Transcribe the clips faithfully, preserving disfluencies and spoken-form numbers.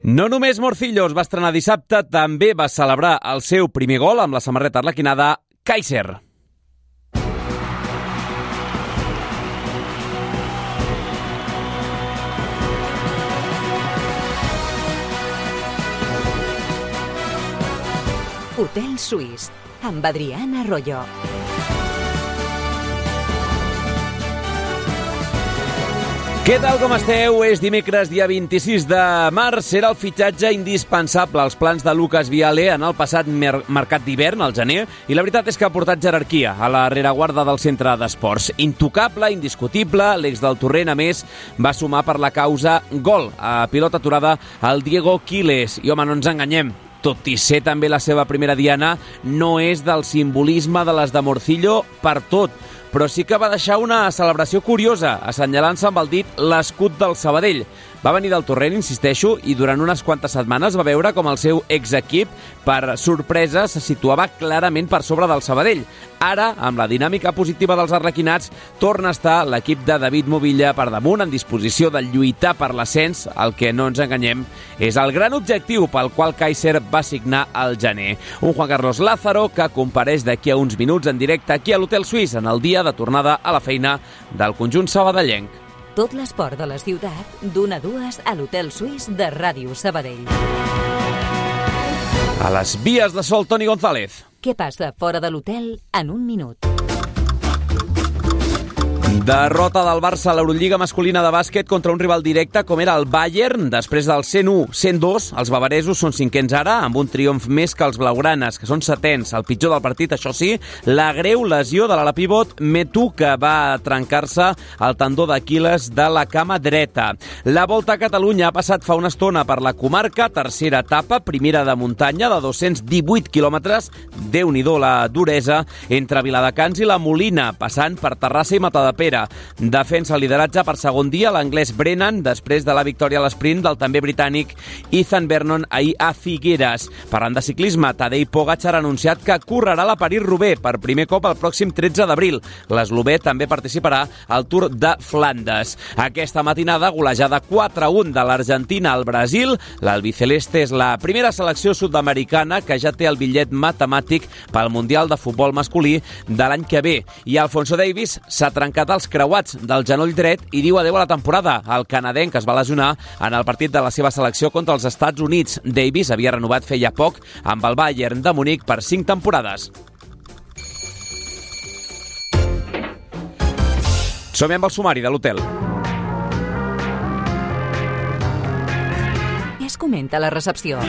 No només Morcillo es va estrenar dissabte, també va celebrar el seu primer gol amb la samarreta arlequinada Kaiser. Hotel Suís, amb Adriana Arroyo. Què tal, com esteu? És dimecres, dia vint-i-sis de març. Era el fitxatge indispensable als plans de Lucas Viale en el passat mer- mercat d'hivern, al gener, i la veritat és que ha portat jerarquia a la rereguarda del centre d'esports. Intocable, indiscutible, l'ex del Torrent, a més, va sumar per la causa gol a pilota aturada al Diego Quiles. I, home, no ens enganyem, tot i ser també la seva primera diana, no és del simbolisme de les de Morcillo per tot, però sí que va deixar una celebració curiosa, assenyalant-se amb el dit l'escut del Sabadell. Va venir del Torrent, insisteixo, i durant unes quantes setmanes va veure com el seu exequip, per sorpresa, se situava clarament per sobre del Sabadell. Ara, amb la dinàmica positiva dels arlequinats, torna a estar l'equip de David Movilla per damunt, en disposició de lluitar per l'ascens, el que no ens enganyem és el gran objectiu pel qual Kaiser va signar al gener. Un Juan Carlos Lázaro que compareix d'aquí a uns minuts en directe aquí a l'Hotel Suís, en el dia de tornada a la feina del conjunt sabadellenc. Tot l'esport de la ciutat, d'una a dues a l'Hotel Suís de Ràdio Sabadell. A les vies de sol, Toni González. Què passa fora de l'hotel en un minut? Derrota del Barça a l'Eurolliga masculina de bàsquet contra un rival directe com era el Bayern. Després del cent u cent dos, els bavaresos són cinquens ara, amb un triomf més que els blaugranes, que són setens. El pitjor del partit, això sí, la greu lesió de l'ala pivot Metu, que va trencar-se el tendó d'Aquil·les de la cama dreta. La Volta a Catalunya ha passat fa una estona per la comarca, tercera etapa, primera de muntanya, de dos-cents divuit quilòmetres, Déu-n'hi-do la duresa, entre Viladecans i la Molina, passant per Terrassa i Matadepera. Defensa el lideratge per segon dia l'anglès Brennan, després de la victòria a l'esprint del també britànic Ethan Vernon ahir a Figueres. Parlant de ciclisme, Tadej Pogačar ha anunciat que correrà la París-Roubaix per primer cop el pròxim tretze d'abril. L'eslovè també participarà al Tour de Flandes. Aquesta matinada, golejada quatre a un de l'Argentina al Brasil. L'albiceleste és la primera selecció sud-americana que ja té el bitllet matemàtic pel Mundial de Futbol Masculí de l'any que ve. I Alfonso Davies s'ha trencat els creuats del genoll dret i diu adeu a la temporada. El canadenc es va lesionar en el partit de la seva selecció contra els Estats Units. Davies havia renovat feia poc amb el Bayern de Munic per cinc temporades. Som amb el sumari de l'hotel. Què es comenta a la recepció?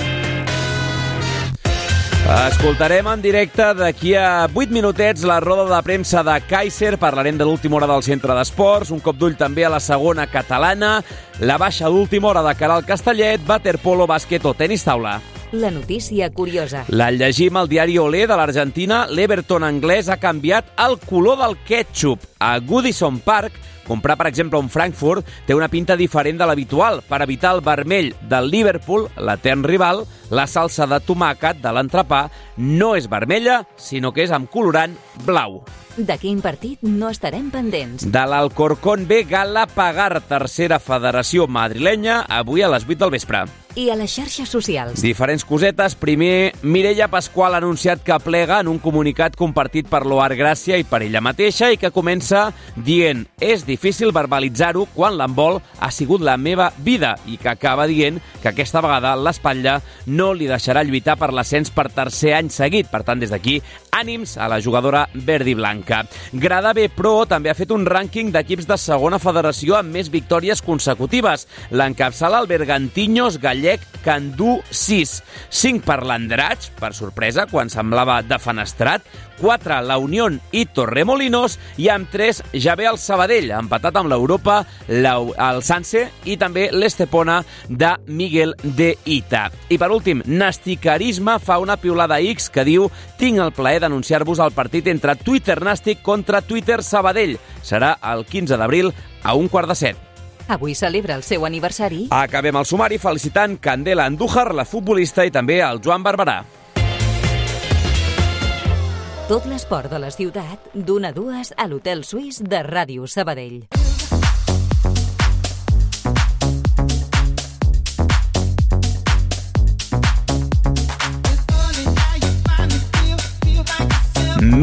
Escoltarem en directe d'aquí a vuit minutets la roda de premsa de Kaiser. Parlarem de l'última hora del centre d'esports, un cop d'ull també a la segona catalana, la baixa d'última hora de Caral Castellet, waterpolo, bàsquet o tenis taula. La notícia curiosa. La llegim al diari Olé de l'Argentina. L'Everton anglès ha canviat el color del ketchup. A Goodison Park, comprar, per exemple, un Frankfurt té una pinta diferent de l'habitual. Per evitar el vermell del Liverpool, l'etern rival, la salsa de tomàquet de l'entrepà no és vermella, sinó que és amb colorant blau. De quin partit no estarem pendents? De l'Alcorcón B Galapagar, tercera federació madrilenya, avui a les vuit del vespre. I a les xarxes socials. Diferents cosetes. Primer, Mireia Pasqual ha anunciat que plega en un comunicat compartit per l'Oar Gràcia i per ella mateixa i que comença dient és difícil verbalitzar-ho quan l'handbol ha sigut la meva vida i que acaba dient que aquesta vegada l'espatlla no li deixarà lluitar per l'ascens per tercer any seguit. Per tant, des d'aquí, ànims a la jugadora verd-i-blanca. Grada B Pro també ha fet un rànquing d'equips de segona federació amb més victòries consecutives. L'encapçala el Bergantiños Gallec, que en du sis. cinc per l'Andratx, per sorpresa, quan semblava defenestrat. quatre la Unión i Torremolinos. I amb tres ja ve el Sabadell, empatat amb l'Europa, el Sanse i també l'Estepona de Miguel de Ita. I per últim, Nasticarisme fa una piulada X que diu tinc el plaer d'anunciar-vos el partit entre Twitter Nàstic contra Twitter Sabadell. Serà el quinze d'abril a un quart de set. Avui celebra el seu aniversari. Acabem el sumari felicitant Candela Andújar, la futbolista, i també el Joan Barberà. Tot l'esport de la ciutat, d'una a dues a l'Hotel Suís de Ràdio Sabadell.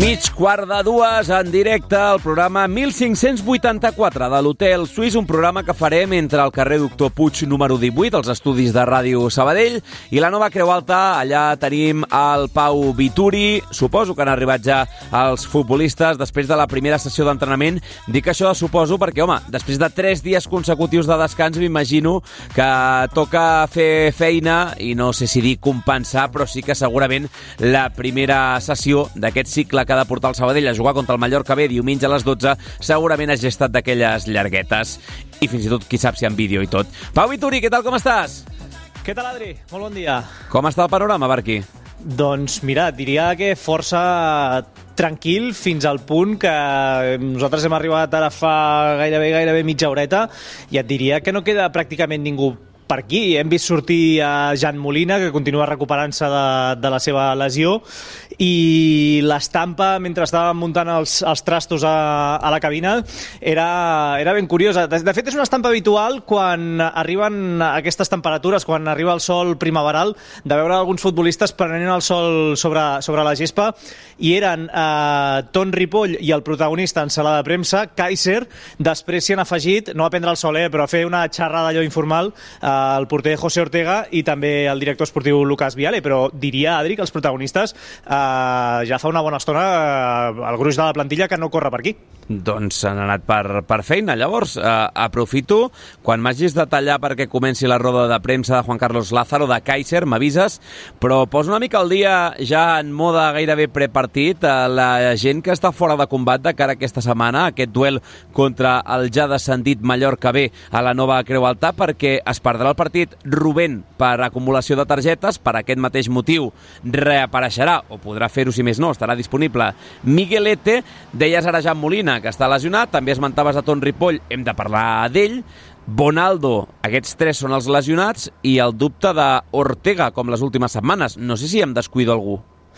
Mig quart de dues, en directe, al programa mil cinc-cents vuitanta-quatre de l'Hotel Suís, un programa que farem entre el carrer Doctor Puig número divuit, als estudis de Ràdio Sabadell, i la nova Creu Alta. Allà tenim el Pau Vituri. Suposo que han arribat ja els futbolistes després de la primera sessió d'entrenament. Dic això de suposo perquè, home, després de tres dies consecutius de descans, m'imagino que toca fer feina, i no sé si dir compensar, però sí que segurament la primera sessió d'aquest cicle que ha de portar el Sabadell a jugar contra el Mallorca B diumenge a les dotze segurament hagi estat d'aquelles llarguetes, i fins i tot qui sap si en vídeo i tot. Pau Vituri, què tal, com estàs? Què tal, Adri? Molt bon dia. Com està el panorama per aquí? Doncs mira, diria que força tranquil fins al punt que nosaltres hem arribat ara fa gairebé gairebé mitja horeta i et diria que no queda pràcticament ningú per aquí. Hem vist sortir a Jan Molina, que continua recuperant-se de, de la seva lesió, i l'estampa, mentre estàvem muntant els, els trastos a, a la cabina, era, era ben curiosa. De, de fet, és una estampa habitual quan arriben aquestes temperatures, quan arriba el sol primaveral, de veure alguns futbolistes prenent el sol sobre, sobre la gespa, i eren eh, Ton Ripoll i el protagonista en sala de premsa, Kaiser. Després s'hi han afegit, no a prendre el sol, eh, però a fer una xerrada allò informal, eh, el porter José Ortega i també el director esportiu Lucas Viale, però diria, Adri, que els protagonistes eh, ja fa una bona estona eh, el gruix de la plantilla que no corre per aquí. Doncs s'han anat per, per feina. Llavors, eh, aprofito, quan m'hagis de tallar perquè comenci la roda de premsa de Juan Carlos Lázaro, de Kaiser, m'avises, però posa una mica al dia ja en moda gairebé prepartit eh, la gent que està fora de combat de cara a aquesta setmana, aquest duel contra el ja descendit Mallorca B a la nova Creu Alta, perquè es perdrà el partit Rubén per acumulació de targetes. Per aquest mateix motiu reapareixerà, o podrà fer-ho si més no, estarà disponible Miguelete. Deies ara Jan Molina, que està lesionat, també esmentaves a Ton Ripoll, hem de parlar d'ell. Bonaldo, aquests tres són els lesionats, i el dubte d'Ortega, com les últimes setmanes. No sé si em descuido algú.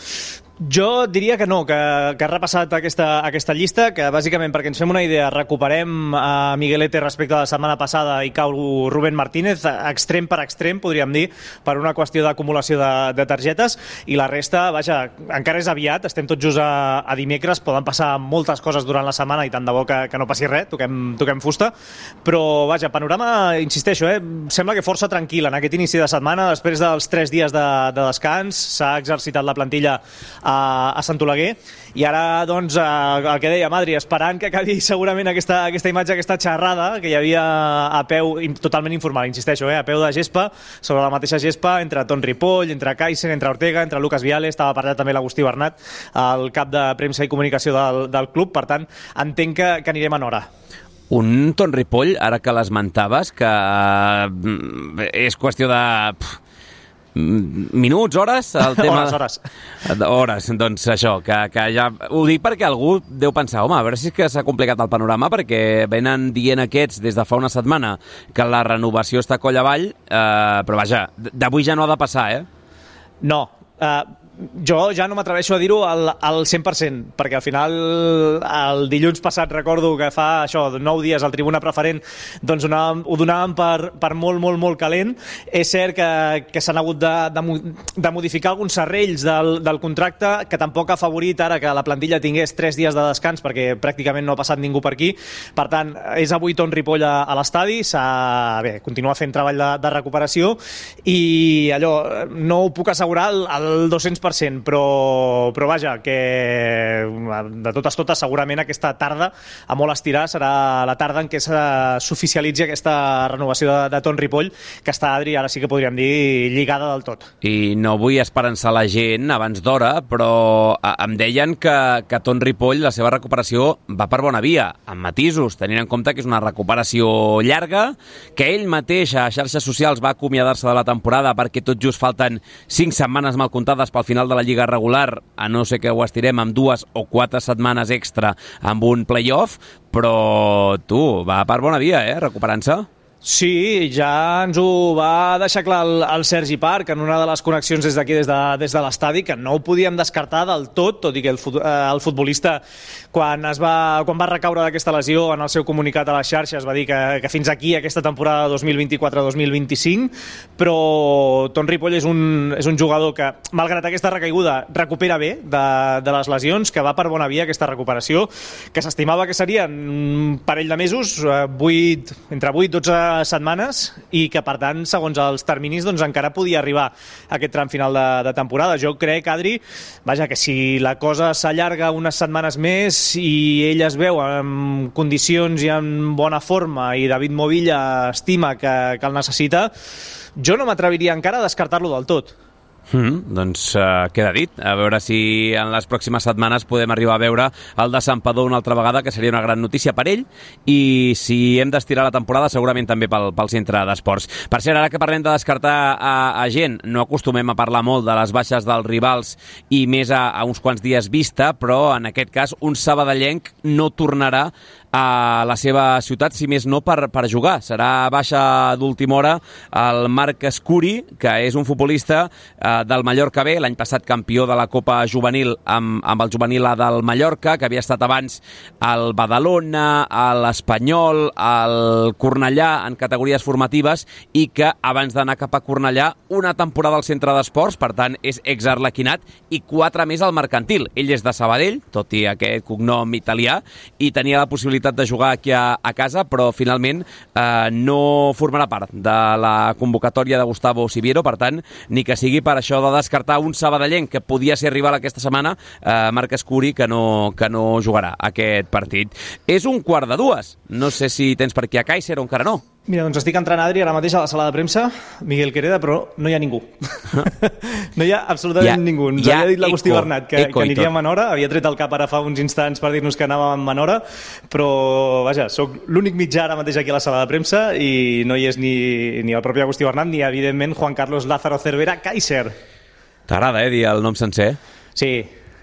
Jo diria que no, que, que ha repassat aquesta, aquesta llista, que bàsicament, perquè ens fem una idea, recuperem a Miguelete respecte a la setmana passada i cau Rubén Martínez, extrem per extrem, podríem dir, per una qüestió d'acumulació de, de targetes, i la resta, vaja, encara és aviat, estem tots just a, a dimecres, poden passar moltes coses durant la setmana i tant de bo que, que no passi res, toquem, toquem fusta, però, vaja, panorama, insisteixo, eh, sembla que força tranquil en aquest inici de setmana, després dels tres dies de, de descans, s'ha exercitat la plantilla a, a Sant Oleguer, i ara, doncs, el que deia Adri, esperant que acabi segurament aquesta, aquesta imatge, aquesta xerrada que hi havia a peu, totalment informal, insisteixo, eh, a peu de gespa, sobre la mateixa gespa, entre Ton Ripoll, entre Kaiser, entre Ortega, entre Lucas Viale, estava parlant també l'Agustí Bernat, el cap de premsa i comunicació del, del club, per tant, entenc que, que anirem en hora. Un Ton Ripoll, ara que l'esmentaves, que és qüestió de... Pff, minuts, hores? El tema... Hores, hores. Hores, doncs això, que, que ja... Ho dic perquè algú deu pensar, home, a veure si és que s'ha complicat el panorama, perquè venen dient aquests des de fa una setmana que la renovació està coll avall, eh, però vaja, d'avui ja no ha de passar, eh? No, eh... jo ja no m'atreveixo a dir-ho al, al cent per cent, perquè al final el dilluns passat recordo que fa això, nou dies al Tribuna Preferent, doncs donàvem, ho donàvem per, per molt, molt, molt calent. És cert que, que s'han hagut de, de, de modificar alguns serrells del, del contracte, que tampoc ha afavorit ara que la plantilla tingués tres dies de descans, perquè pràcticament no ha passat ningú per aquí. Per tant, és avui Ton Ripoll a, a l'estadi, s'ha, bé, continua fent treball de, de recuperació, i allò, no ho puc assegurar al, al dos-cents per cent, però, però vaja, que de totes totes segurament aquesta tarda, a molt estirar, serà la tarda en què s'oficialitzi aquesta renovació de, de Ton Ripoll, que està, Adri, ara sí que podríem dir lligada del tot. I no vull esperançar la gent abans d'hora, però em deien que, que Ton Ripoll, la seva recuperació va per bona via, amb matisos, tenint en compte que és una recuperació llarga, que ell mateix a xarxes socials va acomiadar-se de la temporada perquè tot just falten cinc setmanes mal comptades pel final de la Lliga regular, a no ser que ho estirem amb dues o quatre setmanes extra amb un play-off, però tu, va per bona via, eh, recuperant-se. Sí, ja ens ho va deixar clar el, el Sergi Parc en una de les connexions des d'aquí, des de, des de l'estadi, que no ho podíem descartar del tot, tot i que el, fut, eh, el futbolista, quan, es va, quan va recaure d'aquesta lesió, en el seu comunicat a les xarxes va dir que, que fins aquí aquesta temporada dos mil vint-i-quatre dos mil vint-i-cinc, però Ton Ripoll és un, és un jugador que, malgrat aquesta recaiguda, recupera bé de, de les lesions, que va per bona via aquesta recuperació, que s'estimava que serien un parell de mesos, vuit, entre vuit i dotze setmanes, i que per tant segons els terminis doncs encara podia arribar a aquest tram final de, de temporada. Jo crec, Adri, vaja, que si la cosa s'allarga unes setmanes més i ell es veu en condicions i en bona forma i David Movilla estima que, que el necessita, jo no m'atreviria encara a descartar-lo del tot. Mm, doncs uh, queda dit. A veure si en les pròximes setmanes podem arribar a veure el de Santpedor una altra vegada, que seria una gran notícia per ell, i si hem d'estirar la temporada segurament també pel, pel centre d'esports. Per cert, ara que parlem de descartar a, a gent, no acostumem a parlar molt de les baixes dels rivals i més a, a uns quants dies vista, però en aquest cas un sabadellenc no tornarà a la seva ciutat, si més no per, per jugar. Serà baixa d'última hora el Marc Escuri, que és un futbolista eh, del Mallorca B, l'any passat campió de la Copa Juvenil amb, amb el juvenil A del Mallorca, que havia estat abans al Badalona, a l'Espanyol, al Cornellà en categories formatives, i que abans d'anar cap a Cornellà una temporada al centre d'esports, per tant és exarlequinat, i quatre més al mercantil. Ell és de Sabadell, tot i aquest cognom italià, i tenia la possibilitat de jugar aquí a, a casa, però finalment eh, no formarà part de la convocatòria de Gustavo Siviero, per tant, ni que sigui per això de descartar un sabadellenc que podia ser rival aquesta setmana, eh, Marc Escuri, que no, que no jugarà aquest partit. És un quart de dues. No sé si tens per aquí a Kaiser o encara no. Mira, doncs estic entrant, Adri, ara mateix a la sala de premsa, Miguel Quereda, però no hi ha ningú. No hi ha absolutament ja, ningú. Ens ja havia dit l'Agustí Bernat que, que aniria a Manora, havia tret el cap ara fa uns instants per dir-nos que anàvem a Manora, però, vaja, sóc l'únic mitjà ara mateix aquí a la sala de premsa i no hi és ni, ni el propi Agustí Bernat ni, evidentment, Juan Carlos Lázaro Cervera Kaiser. T'agrada, eh, dir el nom sencer? Sí.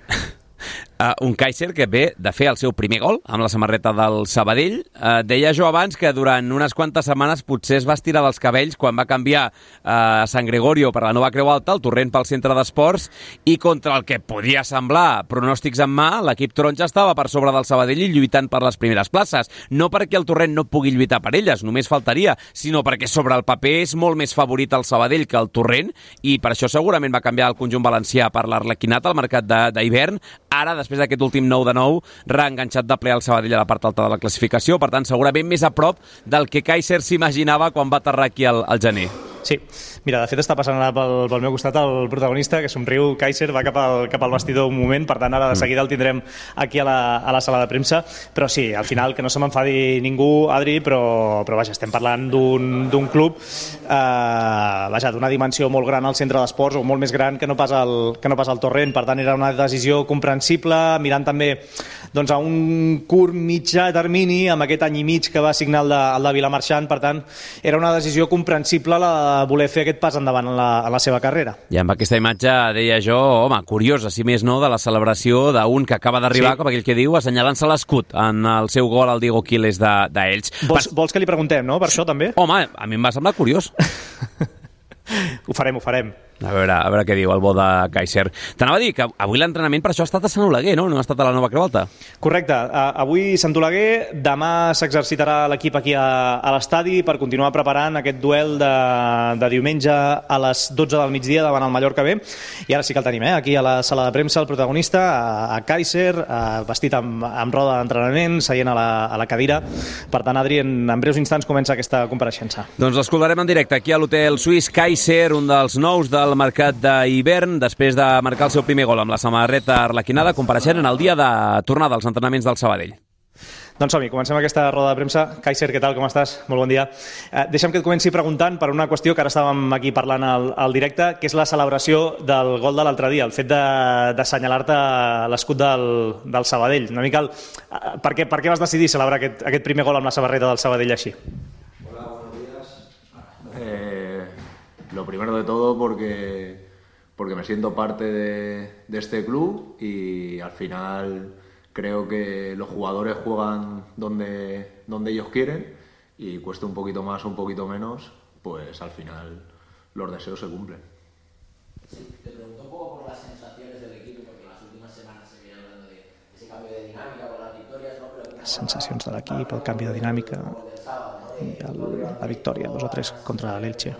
Uh, un Kaiser que ve de fer el seu primer gol amb la samarreta del Sabadell. Uh, deia jo abans que durant unes quantes setmanes potser es va estirar dels cabells quan va canviar uh, Sant Gregorio per la nova Creu Alta, el Torrent pel centre d'esports, i contra el que podia semblar pronòstics en mà, l'equip taronja estava per sobre del Sabadell i lluitant per les primeres places. No perquè el Torrent no pugui lluitar per elles, només faltaria, sinó perquè sobre el paper és molt més favorit el Sabadell que el Torrent, i per això segurament va canviar el conjunt valencià per l'Arlequinat al mercat d'hivern. Ara, després d'aquest últim nou de nou, reenganxat de ple al Sabadell a la part alta de la classificació, per tant, segurament més a prop del que Kaiser s'imaginava quan va aterrar aquí al, al gener. Sí, mira, de fet està passant ara pel, pel meu costat el protagonista, que somriu, Kaiser, va cap al, cap al vestidor un moment, per tant ara de seguida el tindrem aquí a la, a la sala de premsa, però sí, al final que no se m'enfadi ningú, Adri, però, però vaja, estem parlant d'un club eh, vaja, d'una dimensió molt gran al centre d'esports, o molt més gran que no pas el, que no pas el Torrent, per tant era una decisió comprensible, mirant també doncs, a un curt mitjà termini, amb aquest any i mig que va signar el de, el de Vilamarxant, per tant era una decisió comprensible la voler fer aquest pas endavant en la, en la seva carrera. I amb aquesta imatge, deia jo, home, curiosa, si més no, de la celebració d'un que acaba d'arribar, sí, com aquell que diu, assenyalant-se l'escut en el seu gol al Diego Quiles d'ells. De, vols, vols que li preguntem, no?, per això també? Home, a mi em va semblar curiós. Ho farem, ho farem. A veure, a veure què diu el bo de Kaiser. T'anava a dir que avui l'entrenament per això ha estat a Sant Oleguer, no? No ha estat a la nova Creu Alta. Correcte. Uh, avui Sant Oleguer, demà s'exercitarà l'equip aquí a, a l'estadi per continuar preparant aquest duel de, de diumenge a les dotze del migdia davant el Mallorca B. I ara sí que el tenim, eh? Aquí a la sala de premsa, el protagonista, a, a Kaiser, uh, vestit amb, amb roda d'entrenament, seient a la, a la cadira. Per tant, Adri, en, en breus instants comença aquesta compareixença. Doncs l'escoltarem en directe aquí a l'Hotel Suís. Kaiser, un dels nous del mercat d'hivern, després de marcar el seu primer gol amb la samarreta arlequinada, compareixent en el dia de tornada als entrenaments del Sabadell. Doncs som-hi, comencem aquesta roda de premsa. Kaiser, què tal, com estàs? Molt bon dia. Eh, deixa'm que et comenci preguntant per una qüestió que ara estàvem aquí parlant al, al directe, que és la celebració del gol de l'altre dia, el fet d'assenyalar-te l'escut del, del Sabadell. Una mica el, per, què, per què vas decidir celebrar aquest, aquest primer gol amb la samarreta del Sabadell així? Hola, buenos días. Eh... Lo primero de todo porque, porque me siento parte de, de este club y al final creo que los jugadores juegan donde, donde ellos quieren y cueste un poquito más o un poquito menos, pues al final los deseos se cumplen. Sí, te pregunto un poco por las sensaciones del equipo, porque en las últimas semanas se viene hablando de ese cambio de dinámica con las victorias, ¿no? Pero les sensacions de l'equip, el canvi de dinàmica i el, la victòria dos a tres contra l'Elche.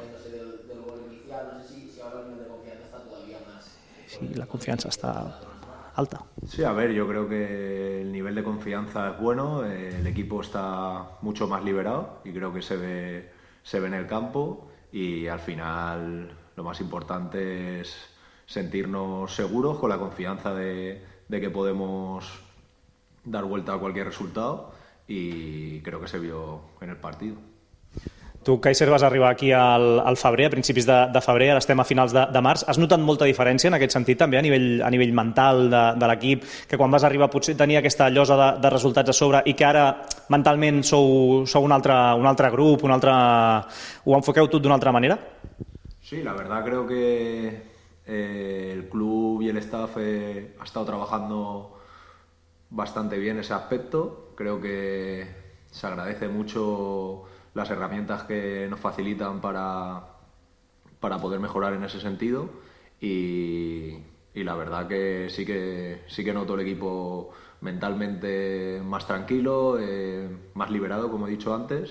Sí, la confianza está alta. Sí, a ver, yo creo que el nivel de confianza es bueno, el equipo está mucho más liberado y creo que se ve, se ve en el campo, y al final lo más importante es sentirnos seguros, con la confianza de, de que podemos dar vuelta a cualquier resultado, y creo que se vio en el partido. Tu, Kaiser, vas arribar aquí al, al febrer, a principis de, de febrer, ara estem a finals de, de març. Has notat molta diferència en aquest sentit també a nivell, a nivell mental de, de l'equip, que quan vas arribar potser tenia aquesta llosa de, de resultats a sobre i que ara mentalment sou, sou un, altre, un altre grup, un altre... ho enfoqueu tot d'una altra manera? Sí, la verdad creo que eh, el club y el staff eh, ha estado trabajando bastante bien ese aspecto. Creo que se agradece mucho las herramientas que nos facilitan para, para poder mejorar en ese sentido, y, y la verdad que sí que sí que noto el equipo mentalmente más tranquilo, eh, más liberado, como he dicho antes,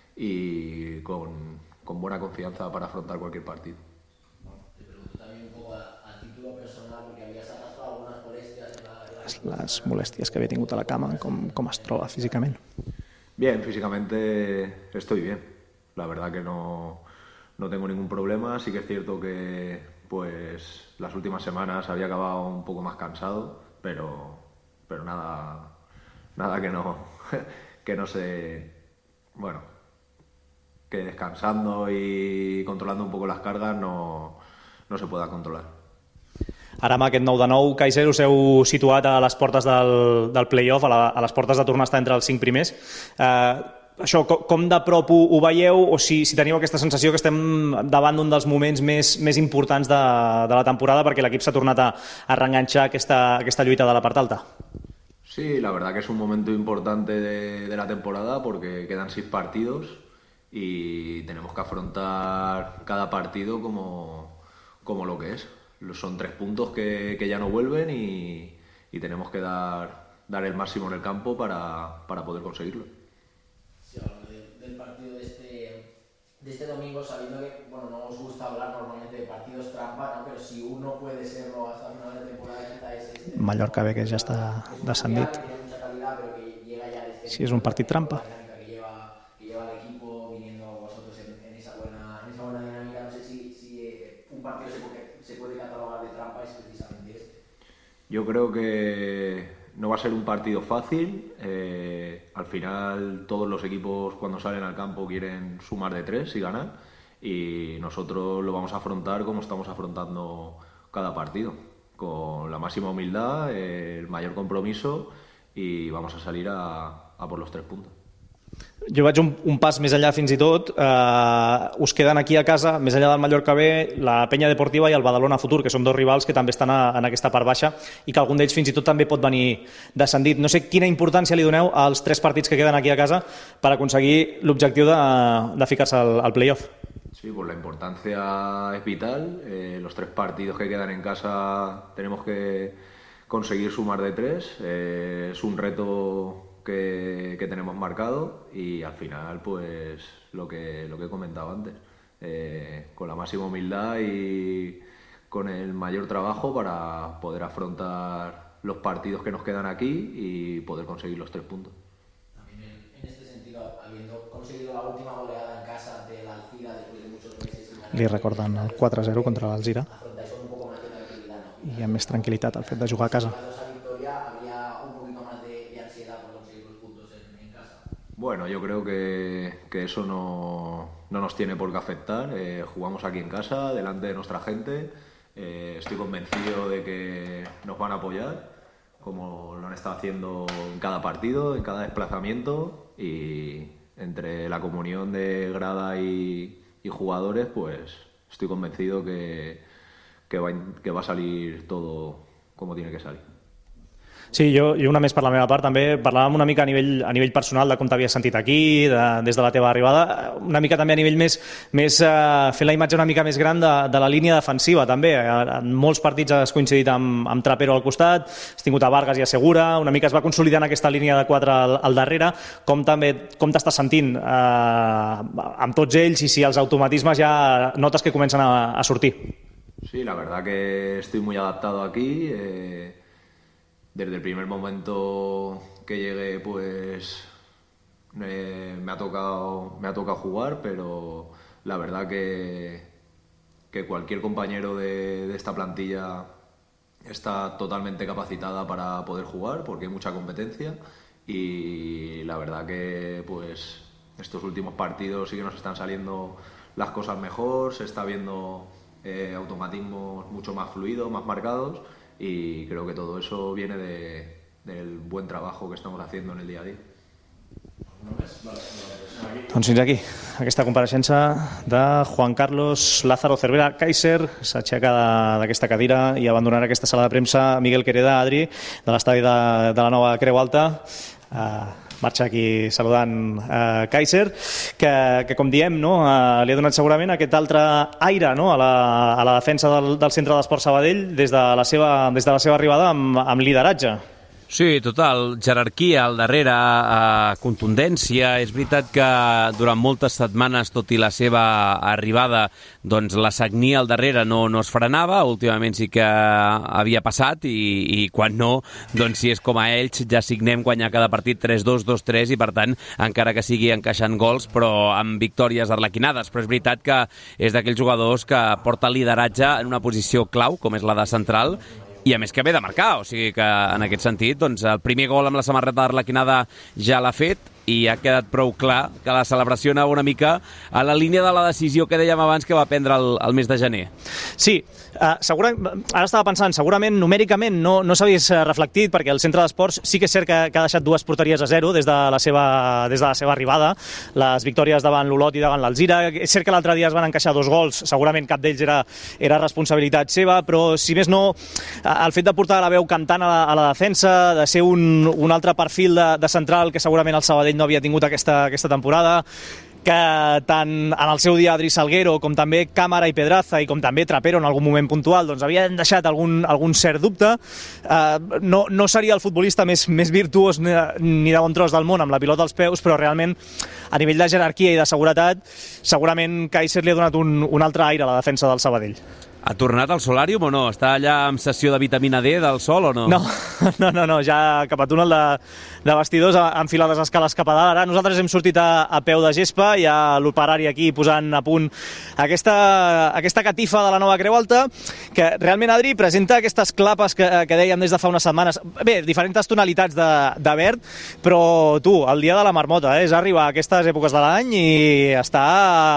y con, con buena confianza para afrontar cualquier partido. Te pregunto también un poco a, a título personal, porque habías arrastrado algunas molestias en la... Les, les molèsties que havia tingut a la cama, com, com es troba físicament? Bien, físicamente estoy bien. La verdad que no, no tengo ningún problema. Sí que es cierto que pues las últimas semanas había acabado un poco más cansado, pero, pero nada, nada que no, que no se... Bueno, que descansando y controlando un poco las cargas no, no se pueda controlar. Ara amb aquest nou de nou, Kaiser, us heu situat a les portes del, del play-off, a, la, a les portes de tornar a estar entre els cinc primers. Eh, això, com, com de prop ho, ho veieu, o si, si teniu aquesta sensació que estem davant d'un dels moments més, més importants de, de la temporada, perquè l'equip s'ha tornat a, a reenganxar aquesta, aquesta lluita de la part alta? Sí, la verdad que es un momento importante de, de la temporada, porque quedan seis partidos y tenemos que afrontar cada partido como, como lo que es. Son tres puntos que, que ya no vuelven, y, y tenemos que dar, dar el máximo en el campo para, para poder conseguirlo. Sí, hablando de, del partido de este, de este domingo, sabiendo que bueno, no os gusta hablar normalmente de partidos trampa, ¿no? Pero si uno puede serlo hasta final de temporada, quizá es este. Mallorca bé que ja està descendit. Si és un partit trampa. Yo creo que no va a ser un partido fácil. Eh, al final todos los equipos cuando salen al campo quieren sumar de tres y ganar, y nosotros lo vamos a afrontar como estamos afrontando cada partido, con la máxima humildad, eh, el mayor compromiso, y vamos a salir a, a por los tres puntos. Jo vaig un, un pas més enllà fins i tot. Eh, us queden aquí a casa, més enllà del Mallorca B, la Penya Deportiva i el Badalona Futur, que són dos rivals que també estan a, en aquesta part baixa, i que algun d'ells fins i tot també pot venir descendit. No sé quina importància li doneu als tres partits que queden aquí a casa per aconseguir l'objectiu de, de ficar-se al, al play-off. Sí, pues la importancia es vital. Eh, los tres partidos que quedan en casa tenemos que conseguir sumar de tres. Eh, es un reto Que, que tenemos marcado, y al final pues lo que, lo que he comentado antes, eh, con la máxima humildad y con el mayor trabajo para poder afrontar los partidos que nos quedan aquí y poder conseguir los tres puntos. También en, en este sentido, habiendo conseguido la última goleada en casa de la Alcira después de muchos meses, li recorden el quatre a zero contra l'Alzira, afrontáis con un poco más de tranquilidad, ¿no? i amb més tranquil·litat el fet de jugar a casa. Bueno, yo creo que, que eso no, no nos tiene por qué afectar. Eh, jugamos aquí en casa, delante de nuestra gente. Eh, estoy convencido de que nos van a apoyar, como lo han estado haciendo en cada partido, en cada desplazamiento, y entre la comunión de grada y, y jugadores, pues estoy convencido que, que, va, que va a salir todo como tiene que salir. Sí, jo, jo una més per la meva part també parlàvem una mica a nivell, a nivell personal de com t'havies sentit aquí, de, des de la teva arribada, una mica també a nivell més, més eh, fent la imatge una mica més gran de, de la línia defensiva també. En molts partits has coincidit amb, amb Trapero al costat, has tingut a Vargas i a Segura, una mica es va consolidant aquesta línia de quatre al, al darrere. Com també com t'estàs sentint eh, amb tots ells i si els automatismes ja notes que comencen a, a sortir? Sí, la verdad que estoy muy adaptado aquí. Eh... Desde el primer momento que llegué, pues eh, me ha tocado, me ha tocado jugar, pero la verdad que, que cualquier compañero de, de esta plantilla está totalmente capacitada para poder jugar, porque hay mucha competencia y la verdad que pues estos últimos partidos sí que nos están saliendo las cosas mejor, se está viendo eh, automatismos mucho más fluidos, más marcados. Y creo que todo eso viene de, del buen trabajo que estamos haciendo en el día a día. Doncs fins aquí, aquesta compareixença de Juan Carlos Lázaro Cervera Kaiser. S'aixeca d'aquesta cadira i abandonarà aquesta sala de premsa Miguel Quereda, Adri, de l'estadi de, de la nova Creu Alta. Uh, marxa aquí saludant uh, Kaiser, que, que com diem, no, uh, li ha donat segurament aquest altre aire, no, a, la, a la defensa del, del Centre d'Esport Sabadell des de la seva, des de la seva arribada amb, amb lideratge. Sí, total, jerarquia al darrere, eh, contundència. És veritat que durant moltes setmanes, tot i la seva arribada, doncs la sagnia al darrere no, no es frenava. Últimament sí que havia passat i, i quan no, doncs si és com a ells, ja signem guanyar cada partit tres dos, dos tres i per tant, encara que sigui encaixant gols, però amb victòries arlequinades. Però és veritat que és d'aquells jugadors que porta lideratge en una posició clau, com és la de central, i a més que ve de marcar, o sigui que en aquest sentit doncs, el primer gol amb la samarreta d'Arlequinada ja l'ha fet i ha quedat prou clar que la celebració anava una mica a la línia de la decisió que dèiem abans que va prendre el, el mes de gener. Sí, uh, segurament, ara estava pensant, segurament numèricament no, no s'hagués reflectit perquè el Centre d'Esports sí que és cert que, que ha deixat dues porteries a zero des de la seva, des de la seva arribada, les victòries davant l'Olot i davant l'Alzira. És cert que l'altre dia es van encaixar dos gols, segurament cap d'ells era, era responsabilitat seva, però si més no, el fet de portar la veu cantant a la, a la defensa, de ser un, un altre perfil de, de central que segurament el Sabadell no havia tingut aquesta, aquesta temporada, que tant en el seu dia Adri Salguero com també Cámara i Pedraza i com també Trapero en algun moment puntual doncs havien deixat algun, algun cert dubte. Uh, no, no seria el futbolista més, més virtuós ni de, ni de bon tros del món amb la pilota als peus, però realment a nivell de jerarquia i de seguretat segurament Kaiser li ha donat un, un altre aire a la defensa del Sabadell. Ha tornat al solàrium o no? Està allà amb sessió de vitamina D del sol o no? No, no, no, no. Ja cap a túnel de, de vestidors, a enfilar les escales cap a dalt. Ara nosaltres hem sortit a, a peu de gespa, hi ha l'operari aquí posant a punt aquesta, aquesta catifa de la nova Creu Alta, que realment, Adri, presenta aquestes clapes que, que dèiem des de fa unes setmanes. Bé, diferents tonalitats de, de verd, però tu, el dia de la marmota, eh? És arribar a aquestes èpoques de l'any i està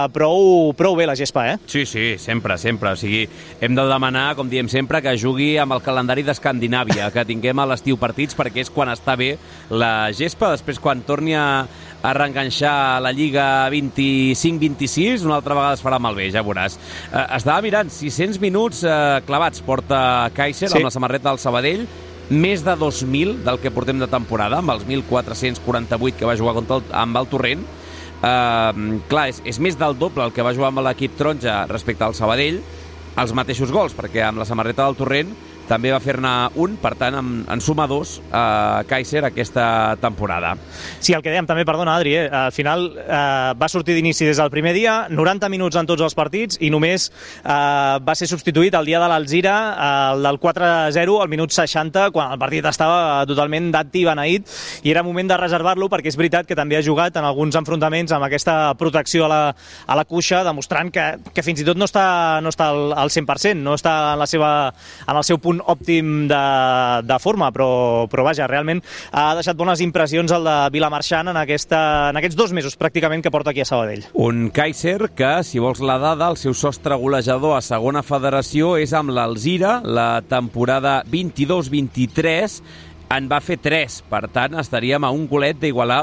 prou, prou bé la gespa, eh? Sí, sí, sempre, sempre. O sigui, hem de demanar, com diem sempre, que jugui amb el calendari d'Escandinàvia, que tinguem a l'estiu partits, perquè és quan està bé la gespa. Després, quan torni a, a reenganxar la Lliga vint-i-cinc vint-i-sis, una altra vegada es farà malbé, ja veuràs. Eh, estava mirant, sis-cents minuts eh, clavats porta Kaiser, sí, amb la samarreta del Sabadell, més de dos mil del que portem de temporada, amb els mil quatre-cents quaranta-vuit que va jugar contra el, amb el Torrent. Eh, clar, és, és més del doble el que va jugar amb l'equip taronja respecte al Sabadell, els mateixos gols, perquè amb la samarreta del Torrent també va fer-ne un, per tant, en, en suma dos a Kaiser aquesta temporada. Sí, el que dèiem també, perdona, Adri, eh? Al final eh, va sortir d'inici des del primer dia, noranta minuts en tots els partits, i només eh, va ser substituït el dia de l'Alzira, el del quatre a zero, al minut seixanta, quan el partit estava totalment dat i beneït, i era moment de reservar-lo, perquè és veritat que també ha jugat en alguns enfrontaments amb aquesta protecció a la, a la cuixa, demostrant que, que fins i tot no està, no està al, al cent per cent, no està en, la seva, en el seu punt òptim de, de forma, però, però vaja, realment ha deixat bones impressions el de Vilamarxant en, aquesta, en aquests dos mesos pràcticament que porta aquí a Sabadell. Un Kaiser que, si vols la dada, el seu sostre golejador a segona federació és amb l'Alzira, la temporada vint-i-dos vint-i-tres en va fer tres, per tant estaríem a un golet d'igualar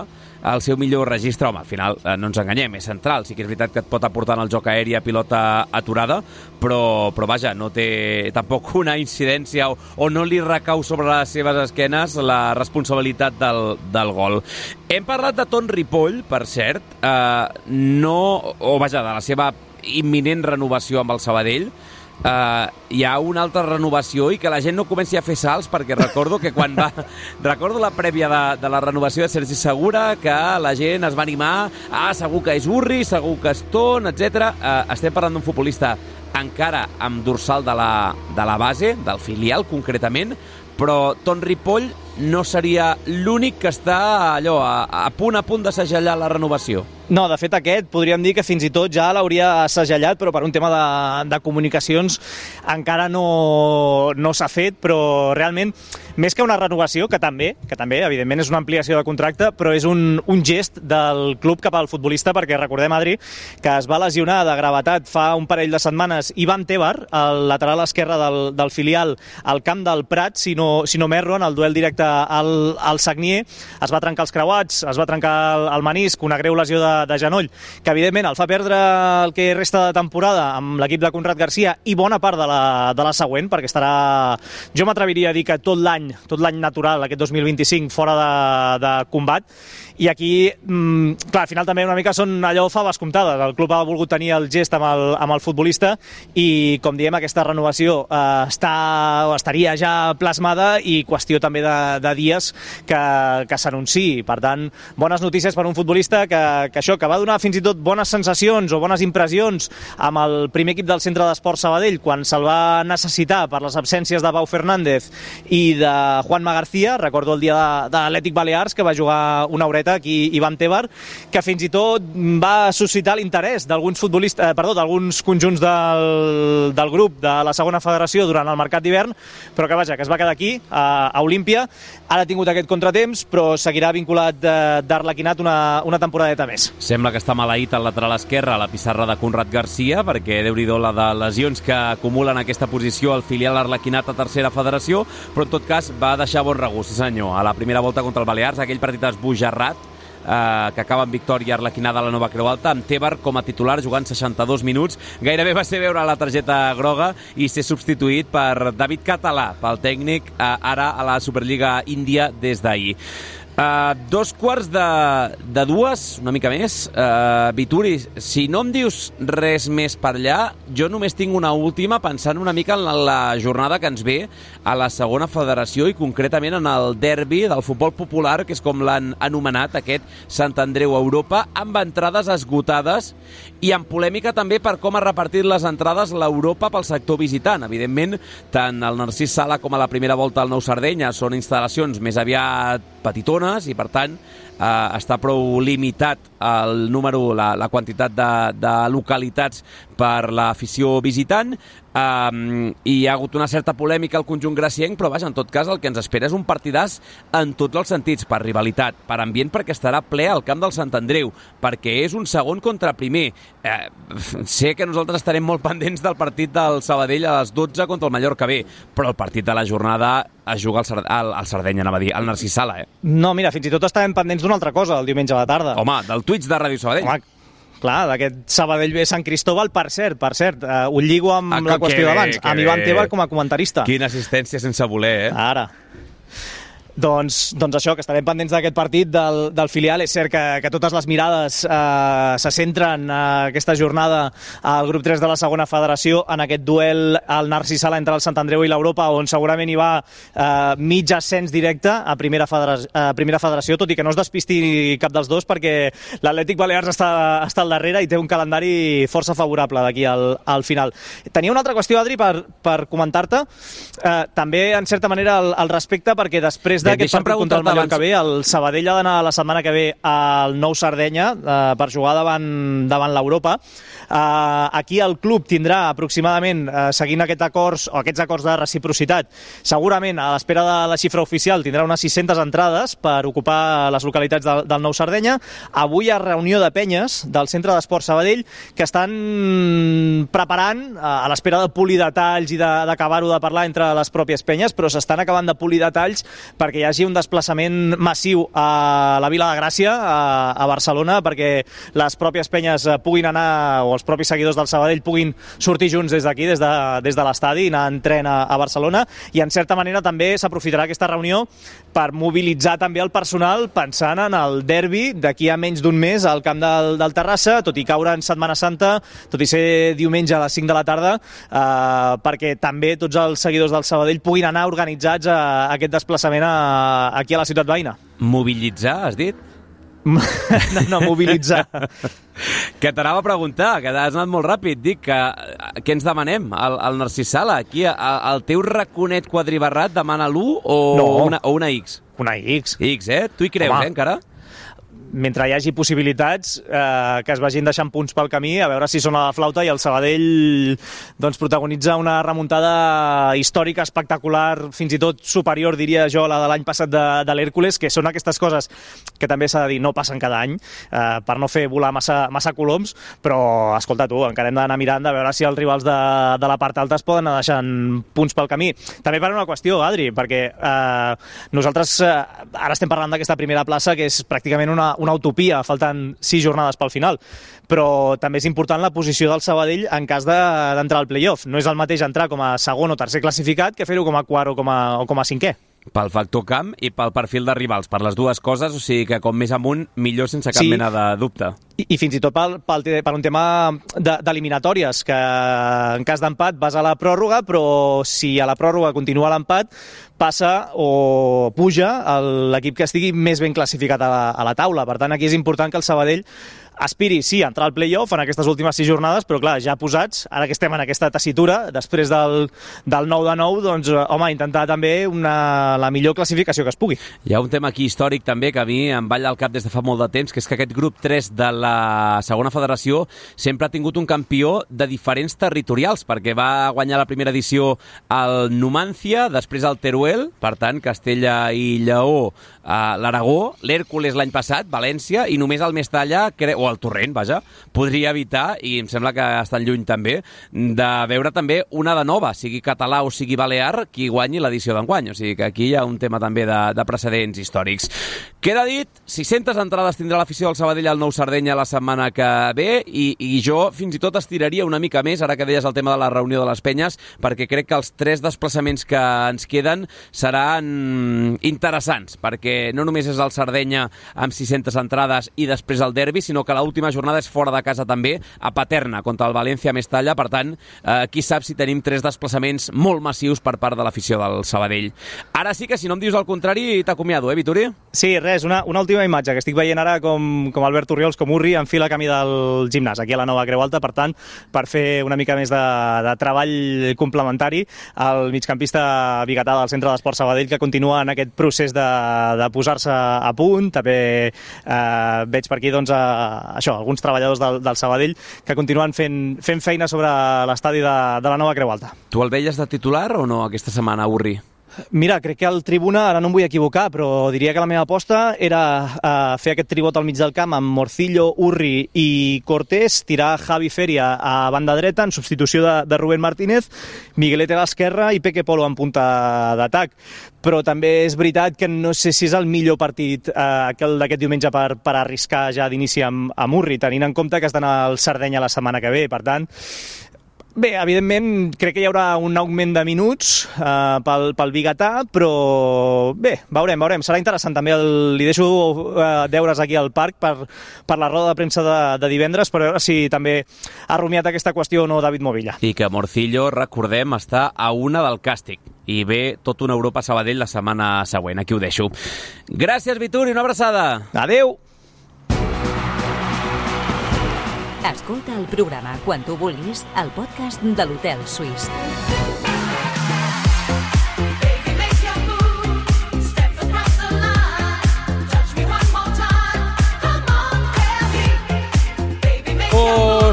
el seu millor registre. Home, al final, eh, no ens enganyem, és central. Sí que és veritat que et pot aportar en el joc aeri a pilota aturada, però, però vaja, no té tampoc una incidència o, o no li recau sobre les seves esquenes la responsabilitat del, del gol. Hem parlat de Ton Ripoll, per cert, eh, no, o vaja, de la seva imminent renovació amb el Sabadell. Uh, hi ha una altra renovació i que la gent no comenci a fer salts, perquè recordo que quan va recordo la prèvia de, de la renovació de Sergi Segura, que la gent es va animar, ah, segur que és Urri, segur que és Ton, etcètera. Uh, estem parlant d'un futbolista encara amb dorsal de la, de la base, del filial concretament, però Ton Ripoll no seria l'únic que està allò a, a punt a punt de segellar la renovació. No, de fet aquest podríem dir que fins i tot ja l'hauria segellat, però per un tema de, de comunicacions encara no, no s'ha fet, però realment, més que una renovació, que també, que també, evidentment és una ampliació de contracte, però és un, un gest del club cap al futbolista, perquè recordem, Adri, que es va lesionar de gravetat fa un parell de setmanes Ivan Tebar, el lateral esquerre del, del filial, al camp del Prat, si no, si no m'erro, en el duel directe al, al Sagnier, es va trencar els creuats, es va trencar el, el menisc, una greu lesió de de genoll, que evidentment el fa perdre el que resta de temporada amb l'equip de Conrad Garcia i bona part de la, de la següent, perquè estarà, jo m'atreviria a dir que tot l'any, tot l'any natural, aquest dos mil vint-i-cinc, fora de, de combat. I aquí, mmm, clar, al final també una mica són allò faves comptades. El club ha volgut tenir el gest amb el, amb el futbolista i, com diem, aquesta renovació eh, està, estaria ja plasmada i qüestió també de, de dies que, que s'anunciï. Per tant, bones notícies per un futbolista que, que això, que va donar fins i tot bones sensacions o bones impressions amb el primer equip del Centre d'Esport Sabadell quan se'l va necessitar per les absències de Pau Fernández i de Juanma García. Recordo el dia de, de l'Atlètic Balears, que va jugar una horeta aquí Ivan Tebar, que fins i tot va suscitar l'interès d'alguns futbolistes, eh, perdó, d'alguns conjunts del, del grup de la segona federació durant el mercat d'hivern, però que vaja, que es va quedar aquí, a, a Olímpia. Ara ha tingut aquest contratemps, però seguirà vinculat d'Arlequinat una, una temporadeta més. Sembla que està maleït al lateral esquerre a la pissarra de Conrad Garcia, perquè déu-n'hi-do la de lesions que acumulen aquesta posició al filial Arlequinat a tercera federació, però en tot cas va deixar bon regust, sí senyor, a la primera volta contra el Balears, aquell partit esbojarrat, Uh, que acaba en victòria arlequinada a la Nova Creu Alta, amb Tebar com a titular jugant seixanta-dos minuts. Gairebé va ser veure la targeta groga i ser substituït per David Català, pel tècnic, uh, ara a la Superliga Índia des d'ahir. Uh, dos quarts de, de dues, una mica més. Uh, Vituri, si no em dius res més per allà, jo només tinc una última pensant una mica en la, la jornada que ens ve a la segona federació i concretament en el derbi del futbol popular, que és com l'han anomenat, aquest Sant Andreu Europa, amb entrades esgotades i amb polèmica també per com ha repartit les entrades l'Europa pel sector visitant. Evidentment, tant el Narcís Sala com a la primera volta al Nou Sardenya són instal·lacions més aviat petitones i, per tant, eh, està prou limitat el número, la, la quantitat de, de localitats per l'afició visitant. Um, i hi ha hagut una certa polèmica al conjunt gracienc, però vaja, en tot cas el que ens espera és un partidàs en tots els sentits, per rivalitat, per ambient, perquè estarà ple al camp del Sant Andreu, perquè és un segon contra primer. Eh, sé que nosaltres estarem molt pendents del partit del Sabadell a les dotze contra el Mallorca B, però el partit de la jornada es juga al, Sard al, al Sardenya, anava a dir, al Narcís Sala, eh? No, mira, fins i tot estàvem pendents d'una altra cosa el diumenge a la tarda. Home, del Twitch de Ràdio Sabadell. Home, clar, d'aquest Sabadell B Sant Cristóbal, per cert, per cert, uh, ho lligo amb ah, la qüestió d'abans, amb Ivan Tebar com a comentarista. Quina assistència sense voler, eh? Ara. Doncs, doncs això, que estarem pendents d'aquest partit del, del filial. És cert que, que totes les mirades eh, se centren eh, aquesta jornada al grup tres de la segona federació en aquest duel al Narcís Sala entre el Sant Andreu i l'Europa, on segurament hi va eh, mig ascens directe a primera, federació, a primera federació, tot i que no es despisti cap dels dos, perquè l'Atlètic Balears està, està al darrere i té un calendari força favorable d'aquí al, al final. Tenia una altra qüestió, Adri, per, per comentar-te, eh, també en certa manera al, al respecte, perquè després d'aquest partit contra el Mallorca B, el Sabadell ha d'anar la setmana que ve al Nou Sardenya eh, per jugar davant, davant l'Europa. Eh, aquí el club tindrà aproximadament, eh, seguint aquests acords, o aquests acords de reciprocitat, segurament a l'espera de la xifra oficial tindrà unes sis-centes entrades per ocupar les localitats del, del Nou Sardenya. Avui hi ha reunió de penyes del Centre d'Esport Sabadell que estan preparant, eh, a l'espera de polir detalls i d'acabar-ho de, de parlar entre les pròpies penyes, però s'estan acabant de polir detalls perquè perquè hi hagi un desplaçament massiu a la Vila de Gràcia, a, a Barcelona, perquè les pròpies penyes puguin anar, o els propis seguidors del Sabadell puguin sortir junts des d'aquí, des de, des de l'estadi, i anar en tren a, a Barcelona, i en certa manera també s'aprofitarà aquesta reunió per mobilitzar també el personal pensant en el derbi d'aquí a menys d'un mes al camp del, del Terrassa, tot i caure en Setmana Santa, tot i ser diumenge a les cinc de la tarda, eh, perquè també tots els seguidors del Sabadell puguin anar organitzats a, a aquest desplaçament a, aquí a la ciutat veïna. Mobilitzar, has dit? No, no, mobilitzar. Que t'anava a preguntar, que has anat molt ràpid. Dic, que, què ens demanem? El, el Narcís Sala, aquí, el teu raconet quadribarrat demana l'u o, no. una, o una X? Una X. X, eh? Tu hi creus, Home. eh, encara? Mentre hi hagi possibilitats eh, que es vagin deixant punts pel camí, a veure si sona la flauta i el Sabadell doncs, protagonitza una remuntada històrica espectacular, fins i tot superior, diria jo, a la de l'any passat de, de l'Hèrcules, que són aquestes coses que també s'ha de dir, no passen cada any, eh, per no fer volar massa, massa coloms, però, escolta tu, encara hem d'anar mirant de veure si els rivals de, de la part alta es poden anar deixant punts pel camí. També per una qüestió, Adri, perquè eh, nosaltres eh, ara estem parlant d'aquesta primera plaça, que és pràcticament una una utopia, falten sis jornades pel final, però també és important la posició del Sabadell en cas d'entrar al play-off. No és el mateix entrar com a segon o tercer classificat que fer-ho com a quart o com a, o com a cinquè. Pel factor camp i pel perfil de rivals, per les dues coses, o sigui que com més amunt, millor sense cap sí. mena de dubte. I, i fins i tot pel, pel, per un tema d'eliminatòries, que en cas d'empat vas a la pròrroga, però si a la pròrroga continua l'empat, passa o puja l'equip que estigui més ben classificat a la, a la taula. Per tant, aquí és important que el Sabadell aspiri, sí, a entrar al play-off en aquestes últimes sis jornades, però clar, ja posats, ara que estem en aquesta tessitura, després del, del nou de nou, doncs, home, intentar també una, la millor classificació que es pugui. Hi ha un tema aquí històric també que a mi em balla al cap des de fa molt de temps, que és que aquest grup tres de la segona federació sempre ha tingut un campió de diferents territorials, perquè va guanyar la primera edició al Numancia, després al Teruel, per tant, Castella i Lleó, a l'Aragó, l'Hèrcules l'any passat, València, i només el Mestalla, o el Torrent, vaja, podria evitar, i em sembla que estan lluny també, de veure també una de nova, sigui català o sigui balear, qui guanyi l'edició d'enguany. O sigui que aquí hi ha un tema també de, de precedents històrics. Queda dit, sis-centes entrades tindrà l'afició del Sabadell al Nou Sardenya la setmana que ve, i, i jo fins i tot estiraria una mica més, ara que deies el tema de la reunió de les penyes, perquè crec que els tres desplaçaments que ens queden seran interessants, perquè no només és el Sardenya amb sis-centes entrades i després el derbi, sinó que l'última jornada és fora de casa també, a Paterna, contra el València Mestalla. Per tant, eh, qui sap si tenim tres desplaçaments molt massius per part de l'afició del Sabadell. Ara sí que, si no em dius el contrari, t'acomiado, eh, Vituri? Sí, res, una, una última imatge, que estic veient ara com, com Albert Orriols, com Urri, enfila camí del gimnàs, aquí a la nova Creu Alta. Per tant, per fer una mica més de, de treball complementari, el migcampista biguetà del Centre d'Esport Sabadell, que continua en aquest procés de, de posar-se a punt. També eh, veig per aquí, doncs, a, això, alguns treballadors del, del Sabadell que continuen fent, fent feina sobre l'estadi de, de la nova Creu Alta. Tu el veies de titular o no aquesta setmana, Urri? Mira, crec que el Tribuna, ara no em vull equivocar, però diria que la meva aposta era uh, fer aquest tribot al mig del camp amb Morcillo, Urri i Cortés, tirar Javi Feria a banda dreta en substitució de, de Rubén Martínez, Miguelete a l'esquerra i Peque Polo en punta d'atac. Però també és veritat que no sé si és el millor partit eh, aquell d'aquest diumenge per, per arriscar ja d'inici amb, amb Urri, tenint en compte que has d'anar al Sardenya la setmana que ve. Per tant, bé, evidentment, crec que hi haurà un augment de minuts eh, pel, pel biguetà, però bé, veurem, veurem. Serà interessant també. El, li deixo eh, deures aquí al parc per, per la roda de premsa de, de divendres, per veure si també ha rumiat aquesta qüestió o no David Movilla. I que Morcillo, recordem, està a una del càstig. I ve tot una Europa Sabadell la setmana següent. Aquí ho deixo. Gràcies, Vituri, una abraçada. Adeu. Escolta el programa quan tu vulguis al podcast de l'Hotel Suís.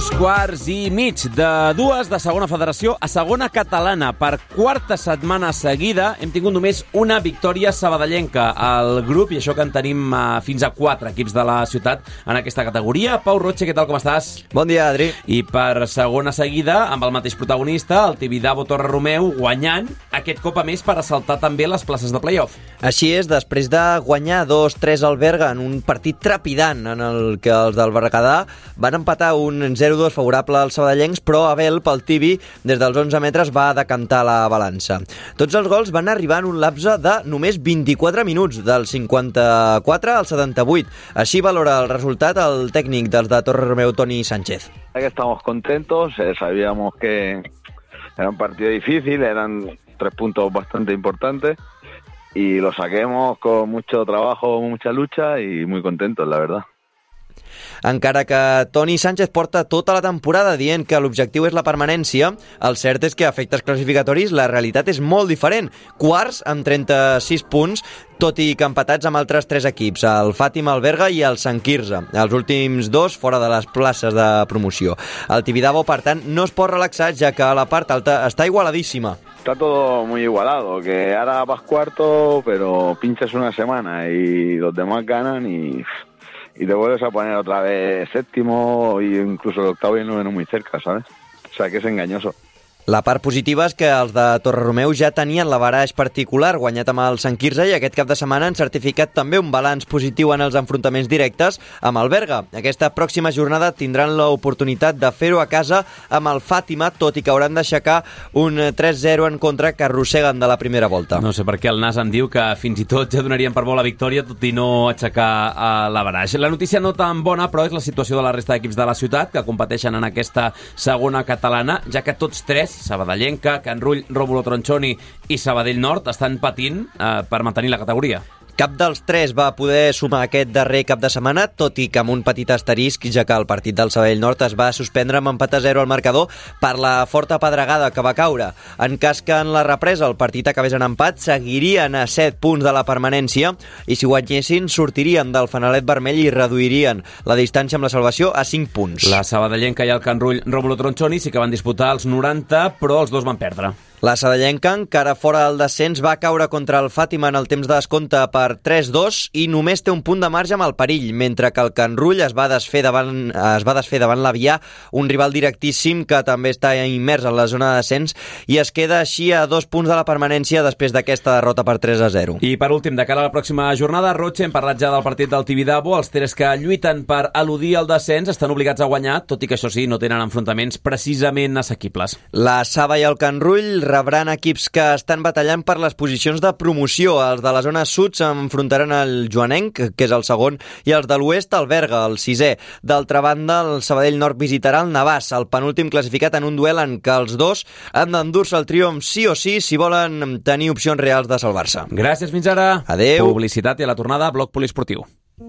Dos quarts i mig de dues de segona federació a segona catalana. Per quarta setmana seguida hem tingut només una victòria sabadellenca al grup, i això que en tenim uh, fins a quatre equips de la ciutat en aquesta categoria. Pau Roche, què tal, com estàs? Bon dia, Adri. I per segona seguida, amb el mateix protagonista, el Tibidabo Torre Romeu, guanyant, aquest cop a més per assaltar també les places de play-off. Així és, després de guanyar dos tres al Berga en un partit trepidant en el que els del Berguedà van empatar un zero dos favorable als sabadellencs, però Abel, pel Tibi, des dels onze metres va decantar la balança. Tots els gols van arribar en un lapse de només vint-i-quatre minuts, del cinquanta-quatre al setanta-vuit. Així valora el resultat el tècnic dels de Torre Romeu, Toni Sánchez. Estamos contentos, eh, sabíamos que era un partido difícil, eran tres puntos bastante importantes y lo saquemos con mucho trabajo, mucha lucha y muy contentos, la verdad. Encara que Toni Sánchez porta tota la temporada dient que l'objectiu és la permanència, el cert és que a efectes classificatoris la realitat és molt diferent. Quarts amb trenta-sis punts, tot i que empatats amb altres tres equips, el Fàtima, el Berga i el Sant Quirze. Els últims dos fora de les places de promoció. El Tibidabo, per tant, no es pot relaxar, ja que la part alta està igualadíssima. Está todo muy igualado, que ahora vas cuarto, pero pinchas una semana y los demás ganan y... y te vuelves a poner otra vez séptimo e incluso el octavo y el noveno muy cerca, ¿sabes? O sea que es engañoso. La part positiva és que els de Torre Romeu ja tenien l'averaix particular guanyat amb el Sant Quirze, i aquest cap de setmana han certificat també un balanç positiu en els enfrontaments directes amb el Berga. Aquesta pròxima jornada tindran l'oportunitat de fer-ho a casa amb el Fàtima, tot i que hauran d'aixecar un tres zero en contra que arrosseguen de la primera volta. No sé per què el Nas em diu que fins i tot ja donarien per bo la victòria, tot i no aixecar uh, l'averaix. La notícia no tan bona, però, és la situació de la resta d'equips de la ciutat que competeixen en aquesta segona catalana, ja que tots tres, Sabadellenca, Can Rull, Rómulo Tronchoni i Sabadell Nord, estan patint eh, per mantenir la categoria. Cap dels tres va poder sumar aquest darrer cap de setmana, tot i que amb un petit asterisc, ja que el partit del Sabadell Nord es va suspendre amb empat a zero al marcador per la forta pedregada que va caure. En cas que en la represa el partit acabés en empat, seguirien a set punts de la permanència, i si guanyessin sortirien del fanalet vermell i reduirien la distància amb la salvació a cinc punts. La Sabadellenca i el Can Rull, Rómulo Tronchoni, sí que van disputar els noranta, però els dos van perdre. La sabadellenca, encara fora del descens, va caure contra el Fàtima en el temps de descompte per tres dos i només té un punt de marge amb el perill, mentre que el Can Rull es va desfer davant, es va desfer davant l'Avià, un rival directíssim que també està immers en la zona de descens, i es queda així a dos punts de la permanència després d'aquesta derrota per tres a zero. I per últim, de cara a la pròxima jornada, Roche, hem parlat ja del partit del Tibidabo. Els tres que lluiten per eludir el descens estan obligats a guanyar, tot i que això sí, no tenen enfrontaments precisament assequibles. La Saba i el Can Rull rebran equips que estan batallant per les posicions de promoció. Els de la zona sud s'enfrontaran al Joanenc, que és el segon, i els de l'oest el Berga, el sisè. D'altra banda, el Sabadell Nord visitarà el Navàs, el penúltim classificat, en un duel en què els dos han d'endur-se el triomf sí o sí si volen tenir opcions reals de salvar-se. Gràcies, fins ara. Adéu. Publicitat i a la tornada, Bloc Poliesportiu.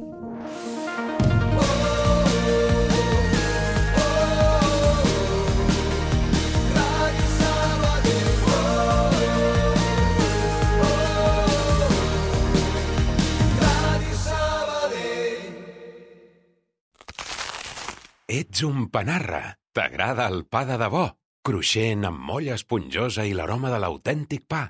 Ets un panarra. T'agrada el pa de debò? Cruixent, amb molla esponjosa i l'aroma de l'autèntic pa.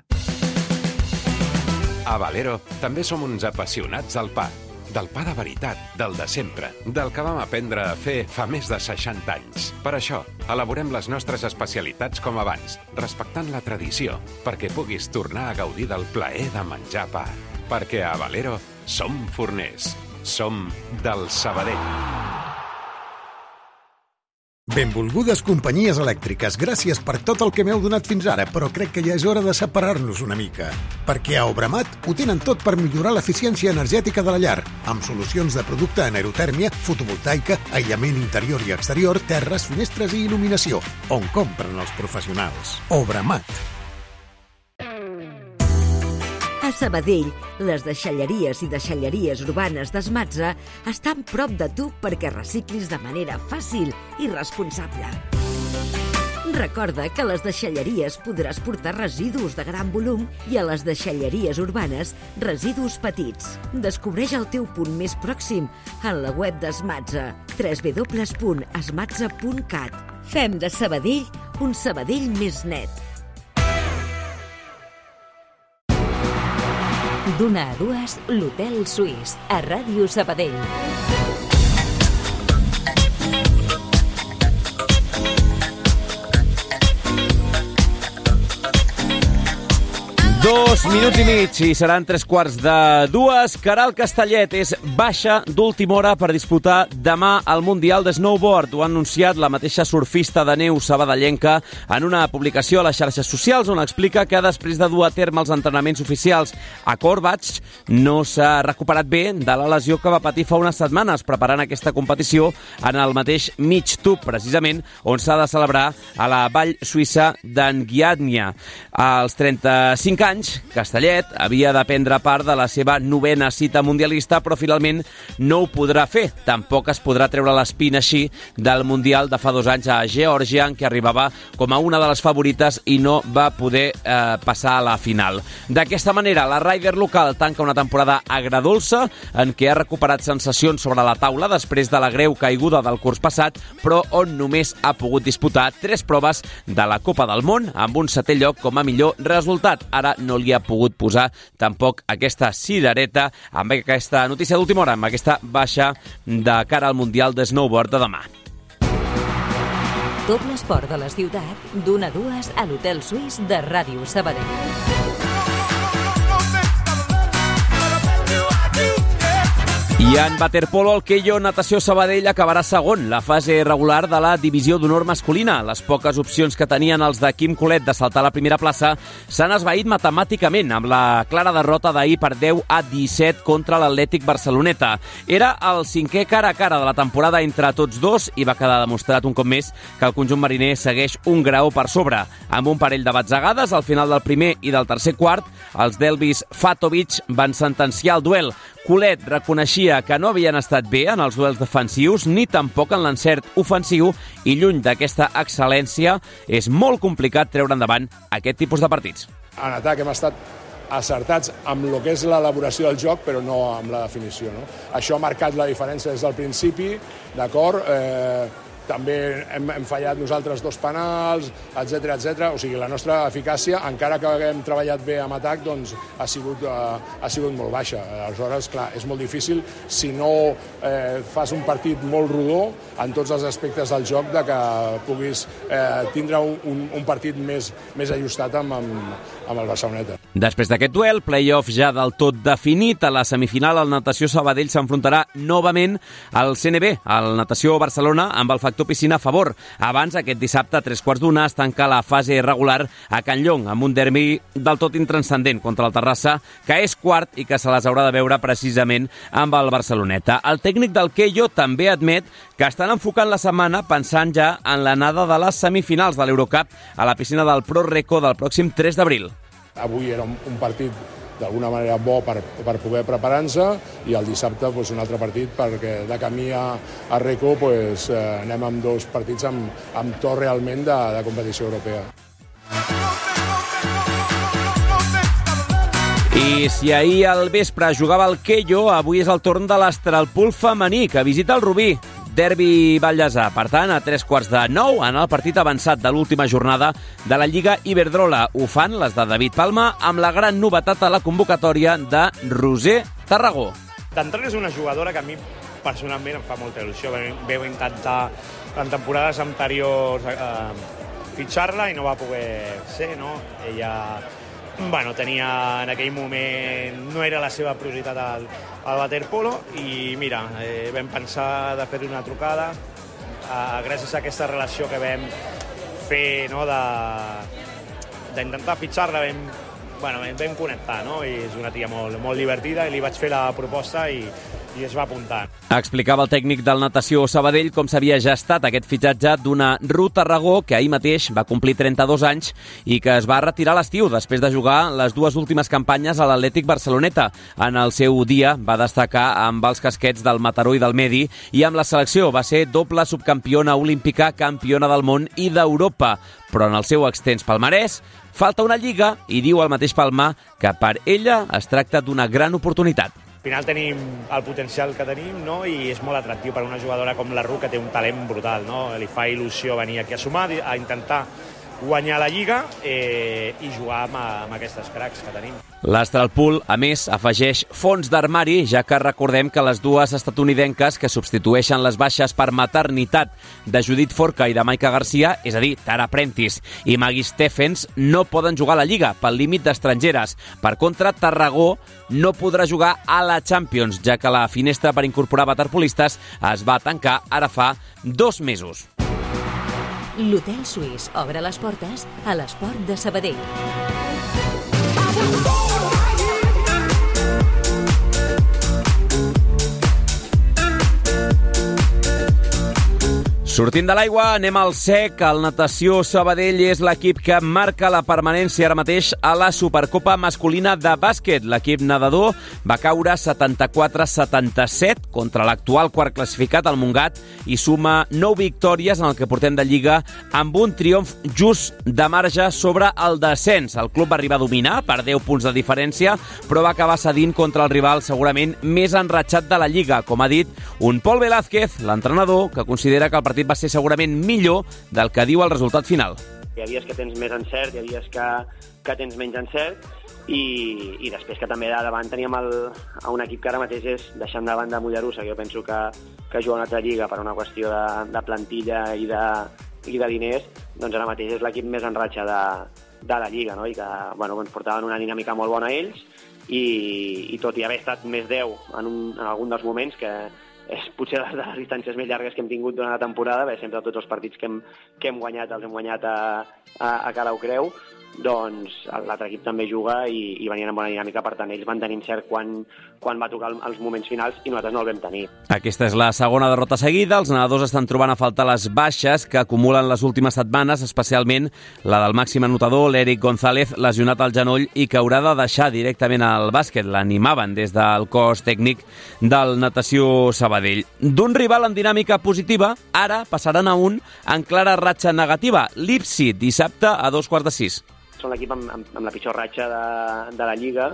A Valero també som uns apassionats del pa. Del pa de veritat, del de sempre, del que vam aprendre a fer fa més de seixanta anys. Per això, elaborem les nostres especialitats com abans, respectant la tradició, perquè puguis tornar a gaudir del plaer de menjar pa. Perquè a Valero som forners. Som del Sabadell. Benvolgudes companyies elèctriques, gràcies per tot el que m'heu donat fins ara, però crec que ja és hora de separar-nos una mica. Perquè a Obramat ho tenen tot per millorar l'eficiència energètica de la llar, amb solucions de producte en aerotèrmia, fotovoltaica, aïllament interior i exterior, terres, finestres i il·luminació, on compren els professionals. Obramat. A Sabadell, les deixalleries i deixalleries urbanes d'Esmatza estan prop de tu perquè reciclis de manera fàcil i responsable. Recorda que a les deixalleries podràs portar residus de gran volum i a les deixalleries urbanes residus petits. Descobreix el teu punt més pròxim en la web d'Esmatza, w w w punt esmatza punt cat. Fem de Sabadell un Sabadell més net. D'una a dues, l'Hotel Suís, a Ràdio Sabadell. Dos minuts i mig i seran tres quarts de dues. Caral Castellet és baixa d'última hora per disputar demà el Mundial de Snowboard. Ho ha anunciat la mateixa surfista de neu sabadellenca en una publicació a les xarxes socials on explica que després de dur a terme els entrenaments oficials a Corbatsch no s'ha recuperat bé de la lesió que va patir fa unes setmanes preparant aquesta competició en el mateix mig tub, precisament, on s'ha de celebrar a la vall suïssa d'Anguiadnia. Als trenta-cinc anys, Castellet havia de prendre part de la seva novena cita mundialista, però finalment no ho podrà fer. Tampoc es podrà treure l'espina així del Mundial de fa dos anys a Geòrgia, en què arribava com a una de les favorites i no va poder eh, passar a la final. D'aquesta manera, la rider local tanca una temporada agredolça en què ha recuperat sensacions sobre la taula després de la greu caiguda del curs passat, però on només ha pogut disputar tres proves de la Copa del Món amb un setè lloc com a millor resultat. Ara no li ha pogut posar tampoc aquesta cirereta amb aquesta notícia d'última hora, amb aquesta baixa de cara al Mundial de Snowboard de demà. Tot l'esport de la ciutat, d'una a dues a l'Hotel Suís de Ràdio Sabadell. I en waterpolo, el Keio Natació Sabadell acabarà segon la fase regular de la divisió d'honor masculina. Les poques opcions que tenien els de Quim Colet de saltar a la primera plaça s'han esvaït matemàticament amb la clara derrota d'ahir per deu a disset contra l'Atlètic Barceloneta. Era el cinquè cara a cara de la temporada entre tots dos i va quedar demostrat un cop més que el conjunt mariner segueix un grau per sobre. Amb un parell de batzegades al final del primer i del tercer quart, els d'Elvis Fatovic van sentenciar el duel. Colet reconeixia que no havien estat bé en els duels defensius ni tampoc en l'encert ofensiu i lluny d'aquesta excel·lència és molt complicat treure endavant aquest tipus de partits. En atac hem estat acertats amb el que és l'elaboració del joc, però no amb la definició. No? Això ha marcat la diferència des del principi, d'acord? Eh, també hem, hem fallat nosaltres dos penals, etcètera, etcètera. O sigui, la nostra eficàcia, encara que haguem treballat bé amb atac, doncs ha sigut, uh, ha sigut molt baixa. Aleshores, clar, és molt difícil si no eh, fas un partit molt rodó en tots els aspectes del joc de que puguis eh, tindre un, un, un partit més, més ajustat amb, amb, amb el Barceloneta. Després d'aquest duel, play-off ja del tot definit, a la semifinal el Natació Sabadell s'enfrontarà novament al C N B, al Natació Barcelona, amb el factor piscina a favor. Abans, aquest dissabte, a tres quarts d'una, es tanca la fase regular a Can Llong, amb un derbi del tot intranscendent contra el Terrassa, que és quart i que se les haurà de veure precisament amb el Barceloneta. El tècnic del Keio també admet que estan enfocant la setmana pensant ja en l'anada de les semifinals de l'Eurocup a la piscina del Pro Reco del pròxim tres d'abril. Avui era un, un partit d'alguna manera bo per, per poder preparar-nos i el dissabte pues, un altre partit perquè de camí a, a Reco pues, eh, anem amb dos partits amb, amb to realment de, de competició europea. I si ahir al vespre jugava el Keio, avui és el torn de l'Astralpool femení, que visita el Rubí. Derbi Vallèsà, per tant, a tres quarts de nou en el partit avançat de l'última jornada de la Lliga Iberdrola. Ho fan les de David Palma amb la gran novetat a la convocatòria de Roser Tarragó. D'entrada és una jugadora que a mi personalment em fa molta il·lusió. Veu intentar en temporades anteriors eh, fitxar-la i no va poder ser, no? Ella bueno, tenia en aquell moment, no era la seva prioritat al, al waterpolo i mira, eh, vam pensar de fer una trucada eh, gràcies a aquesta relació que vam fer, no, de d'intentar fitxar-la, vam, bueno, vam connectar, no? I és una tia molt, molt divertida i li vaig fer la proposta i, i es va apuntar. Explicava el tècnic del Natació Sabadell com s'havia gestat aquest fitxatge d'una Ruth Tarragó que ahir mateix va complir trenta-dos anys i que es va retirar a l'estiu després de jugar les dues últimes campanyes a l'Atlètic Barceloneta. En el seu dia va destacar amb els casquets del Mataró i del Medi i amb la selecció va ser doble subcampiona olímpica, campiona del món i d'Europa. Però en el seu extens palmarès falta una lliga i diu el mateix Palma que per ella es tracta d'una gran oportunitat. Al final tenim el potencial que tenim, no? I és molt atractiu per una jugadora com la Ru, que té un talent brutal, no? Li fa il·lusió venir aquí a sumar, a intentar guanyar la Lliga eh, i jugar amb, amb aquestes cracs que tenim. L'Astralpool, a més, afegeix fons d'armari, ja que recordem que les dues estatunidenques que substitueixen les baixes per maternitat de Judith Forca i de Maika Garcia, és a dir, Tara Prentice i Maggie Stephens, no poden jugar a la Lliga pel límit d'estrangeres. Per contra, Tarragó no podrà jugar a la Champions, ja que la finestra per incorporar waterpolistes es va tancar ara fa dos mesos. L'Hotel Suís obre les portes a l'esport de Sabadell. Sortint de l'aigua, anem al sec. El Natació Sabadell és l'equip que marca la permanència ara mateix a la Supercopa masculina de bàsquet. L'equip nedador va caure setanta-quatre a setanta-set contra l'actual quart classificat, el Montgat, i suma nou victòries en el que portem de Lliga amb un triomf just de marge sobre el descens. El club va arribar a dominar per deu punts de diferència, però va acabar cedint contra el rival segurament més enratxat de la Lliga, com ha dit un Pol Velázquez, l'entrenador, que considera que el partit va ser segurament millor del que diu el resultat final. Hi ha dies que tens més encert, hi ha dies que, que tens menys encert i, i després que també de davant teníem el, un equip que ara mateix és deixant de banda Mollerussa, que jo penso que, que juga una altra lliga per una qüestió de, de plantilla i de, i de diners, doncs ara mateix és l'equip més en ratxa de, de la lliga, no? I que bueno, ens portaven una dinàmica molt bona ells i, i tot i haver estat més deu en, un, en algun dels moments, que és potser de les distàncies més llargues que hem tingut durant la temporada, bé, sempre tots els partits que hem, que hem guanyat els hem guanyat a, a, a Calau Creu, doncs l'altre equip també juga i, i venien amb bona dinàmica, per tant ells van tenir cert quan, quan va tocar els moments finals i nosaltres no el vam tenir. Aquesta és la segona derrota seguida. Els nedadors estan trobant a faltar les baixes que acumulen les últimes setmanes, especialment la del màxim anotador, l'Eric González, lesionat al genoll i que haurà de deixar directament el bàsquet. L'animaven des del cos tècnic del Natació Sabadell. D'un rival en dinàmica positiva, ara passaran a un en clara ratxa negativa. Leipzig, dissabte a dos quarts de sis. Són l'equip amb, amb, amb la pitjor ratxa de, de la Lliga.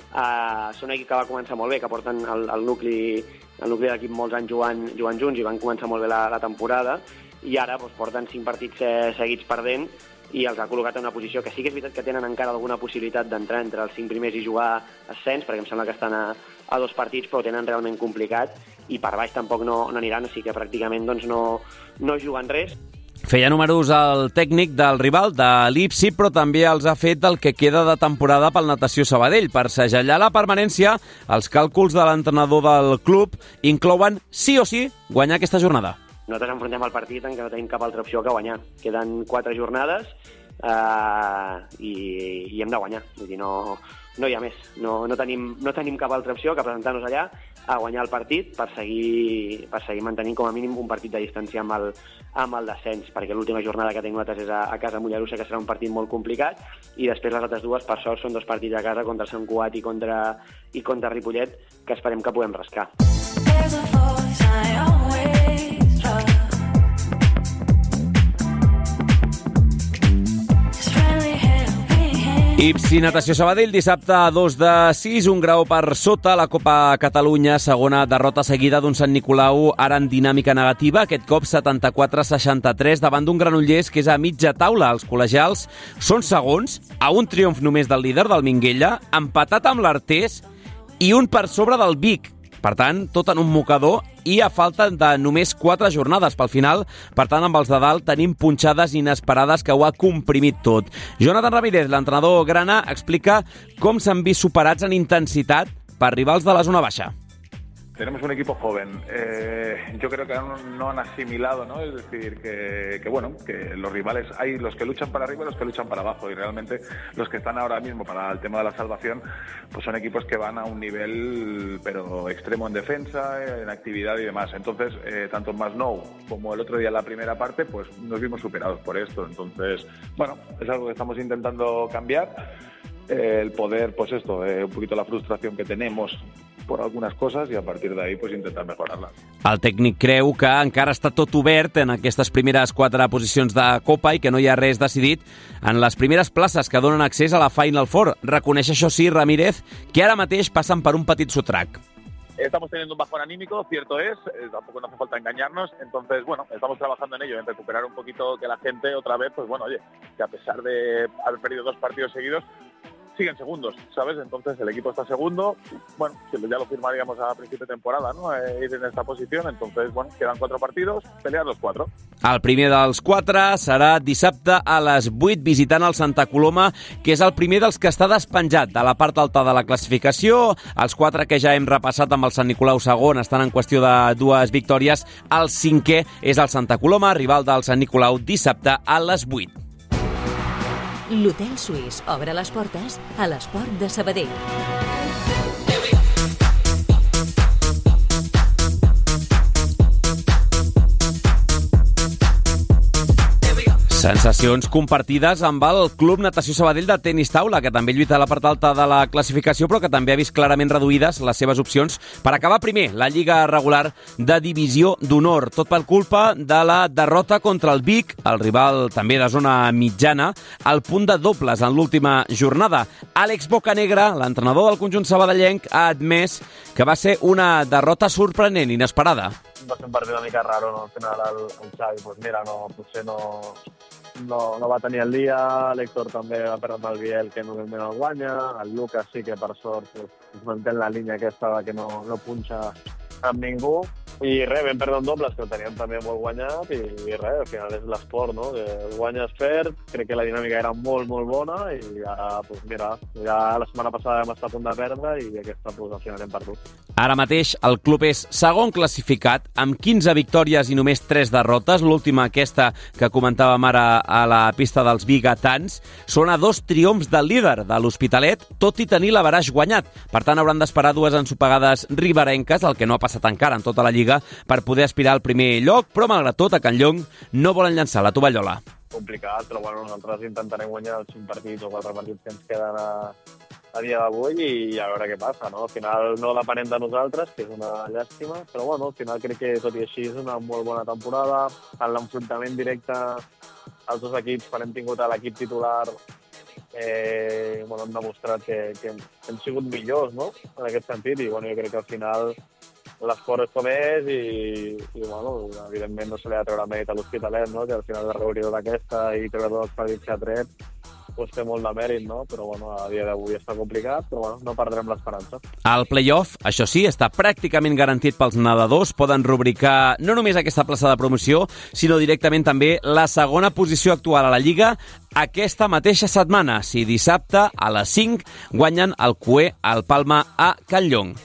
Uh, són un equip que va començar molt bé, que porten el, el nucli, el nucli de l'equip molts anys jugant, jugant junts i van començar molt bé la, la temporada i ara doncs, porten cinc partits eh, seguits perdent i els ha col·locat en una posició que sí que és veritat que tenen encara alguna possibilitat d'entrar entre els cinc primers i jugar ascens, perquè em sembla que estan a, a dos partits, però ho tenen realment complicat i per baix tampoc no, no aniran, o sigui que pràcticament doncs, no, no juguen res. Feia números el tècnic del rival, de Leipzig, però també els ha fet el que queda de temporada pel Natació Sabadell. Per segellar la permanència, els càlculs de l'entrenador del club inclouen sí o sí guanyar aquesta jornada. Nosaltres enfrontem el partit en què no tenim cap altra opció que guanyar. Queden quatre jornades eh, i, i hem de guanyar. Vull dir, no, no hi ha més. No, no, tenim, no tenim cap altra opció que presentar-nos allà a guanyar el partit per seguir, per seguir mantenint com a mínim un partit de distància amb el, amb el descens, perquè l'última jornada que tenim nosaltres és a, a casa Mollerussa, que serà un partit molt complicat, i després les altres dues, per sort, són dos partits a casa contra Sant Cugat i contra, i contra Ripollet, que esperem que puguem rascar. I Ipsi Natació Sabadell, dissabte a dos de sis, un grau per sota la Copa Catalunya, segona derrota seguida d'un Sant Nicolau, ara en dinàmica negativa, aquest cop setanta-quatre a seixanta-tres, davant d'un Granollers que és a mitja taula. Els col·legials són segons, a un triomf només del líder, del Minguella, empatat amb l'Artés i un per sobre del Vic. Per tant, tot en un mocador i a falta de només quatre jornades pel final. Per tant, amb els de dalt tenim punxades inesperades que ho ha comprimit tot. Jonathan Ramírez, l'entrenador grana, explica com s'han vist superats en intensitat per rivals de la zona baixa. Tenemos un equipo joven. Eh, yo creo que no, no han asimilado, ¿no? Es decir, que, que bueno, que los rivales, hay los que luchan para arriba y los que luchan para abajo, y realmente los que están ahora mismo para el tema de la salvación, pues son equipos que van a un nivel, pero extremo en defensa, en actividad y demás. Entonces, eh, tanto en Masnou como el otro día en la primera parte, pues nos vimos superados por esto. Entonces, bueno, es algo que estamos intentando cambiar. Eh, el poder, pues esto, eh, un poquito la frustración que tenemos por algunes coses i a partir d'ahí pues, intentar mejorar-la. El tècnic creu que encara està tot obert en aquestes primeres quatre posicions de Copa i que no hi ha res decidit en les primeres places que donen accés a la Final Four. Reconeix, això sí, Ramírez, que ara mateix passen per un petit sotrac. Estamos teniendo un bajón anímico, cierto es, eh, tampoco no hace falta engañarnos, entonces, bueno, estamos trabajando en ello, en recuperar un poquito que la gente otra vez, pues bueno, oye, que a pesar de haber perdido dos partidos seguidos, siguen segundos, ¿sabes? Entonces el equipo está segundo, bueno, ya lo firmaríamos a principio de temporada, ¿no? Eh, ir en esta posición, entonces, bueno, quedan cuatro partidos, pelear los cuatro. El primer dels quatre serà dissabte a les vuit visitant el Santa Coloma, que és el primer dels que està despenjat de la part alta de la classificació. Els quatre que ja hem repassat amb el Sant Nicolau segon estan en qüestió de dues victòries. El cinquè és el Santa Coloma, rival del Sant Nicolau, dissabte a les vuit. L'Hotel Suís obre les portes a l'Esport de Sabadell. Sensacions compartides amb el Club Natació Sabadell de tenis taula, que també lluita a la part alta de la classificació, però que també ha vist clarament reduïdes les seves opcions per acabar primer la Lliga regular de Divisió d'Honor. Tot per culpa de la derrota contra el Vic, el rival també de zona mitjana, al punt de dobles en l'última jornada. Àlex Bocanegra, l'entrenador del conjunt sabadellenc, ha admès que va ser una derrota sorprenent, inesperada. Va ser un partit una mica raro, no? Al final el, el Xavi, pues mira, no, potser no, no, no va tenir el dia, l'Héctor també va perdre amb el Biel, que normalment el guanya, el Lucas sí que per sort pues, es manté en la línia aquesta que no, no punxa amb ningú, i res, vam perdre un dobles que el teníem també molt guanyat i, i res, al final és l'esport, no? Que el guanyes perd, crec que la dinàmica era molt, molt bona i ara, pues mira, ja la setmana passada vam estar a punt de perdre i aquesta, pues, al final hem perdut. Ara mateix el club és segon classificat amb quinze victòries i només tres derrotes. L'última, aquesta que comentàvem ara a la pista dels bigatans, són a dos triomfs del líder de l'Hospitalet, tot i tenir l'averaix guanyat. Per tant, hauran d'esperar dues ensopegades riberenques, el que no ha passat encara en tota la Lliga, per poder aspirar al primer lloc, però malgrat tot a Can Llong no volen llançar la tovallola. Complicat, però bueno, nosaltres intentarem guanyar els cinc partits o quatre partits que ens queden a, a dia d'avui i a veure què passa, no? Al final no depenem de nosaltres, que és una llàstima, però bueno, al final crec que tot i així és una molt bona temporada. En l'enfrontament directe als dos equips, quan hem tingut a l'equip titular, eh, bueno, hem demostrat que, que hem sigut millors, no? En aquest sentit, i bueno, jo crec que al final l'esport és com és i, i bueno, evidentment no se li ha de treure mèrit a l'Hospitalet, no? Que al final de reunió d'aquesta i treure tots els partits que ha tret pues té molt de mèrit, no? Però bueno, a dia d'avui està complicat, però bueno, no perdrem l'esperança. El play-off, això sí, està pràcticament garantit pels nedadors. Poden rubricar no només aquesta plaça de promoció, sinó directament també la segona posició actual a la Lliga aquesta mateixa setmana, si dissabte a les cinc guanyen el Cué al Palma a Can Llong.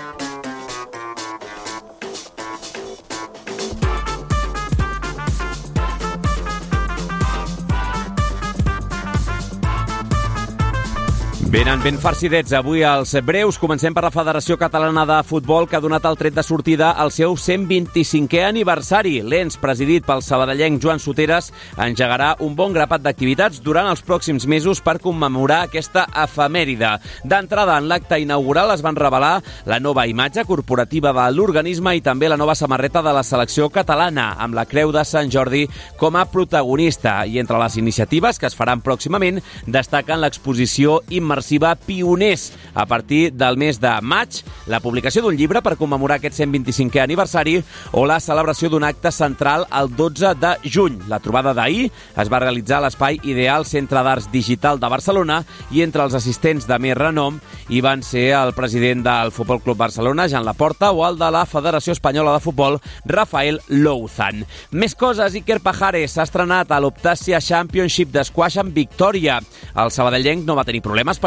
Venen ben farcidets avui els breus. Comencem per la Federació Catalana de Futbol, que ha donat el tret de sortida al seu cent vint-i-cinquè aniversari. L'ens, presidit pel sabadellenc Joan Soteres, engegarà un bon grapat d'activitats durant els pròxims mesos per commemorar aquesta efemèride. D'entrada, en l'acte inaugural es van revelar la nova imatge corporativa de l'organisme i també la nova samarreta de la selecció catalana, amb la Creu de Sant Jordi com a protagonista. I entre les iniciatives que es faran pròximament destaquen l'exposició immersiva Pioners a partir del mes de maig, la publicació d'un llibre per commemorar aquest cent vint-i-cinquè aniversari o la celebració d'un acte central el dotze de juny. La trobada d'ahir es va realitzar a l'Espai Ideal Centre d'Arts Digital de Barcelona i entre els assistents de més renom hi van ser el president del Futbol Club Barcelona, Jan Laporta, o el de la Federació Espanyola de Futbol, Rafael Louzan. Més coses, Iker Pajares s'ha estrenat a l'Optasia Championship d'Esquash amb victòria. El sabadellenc no va tenir problemes per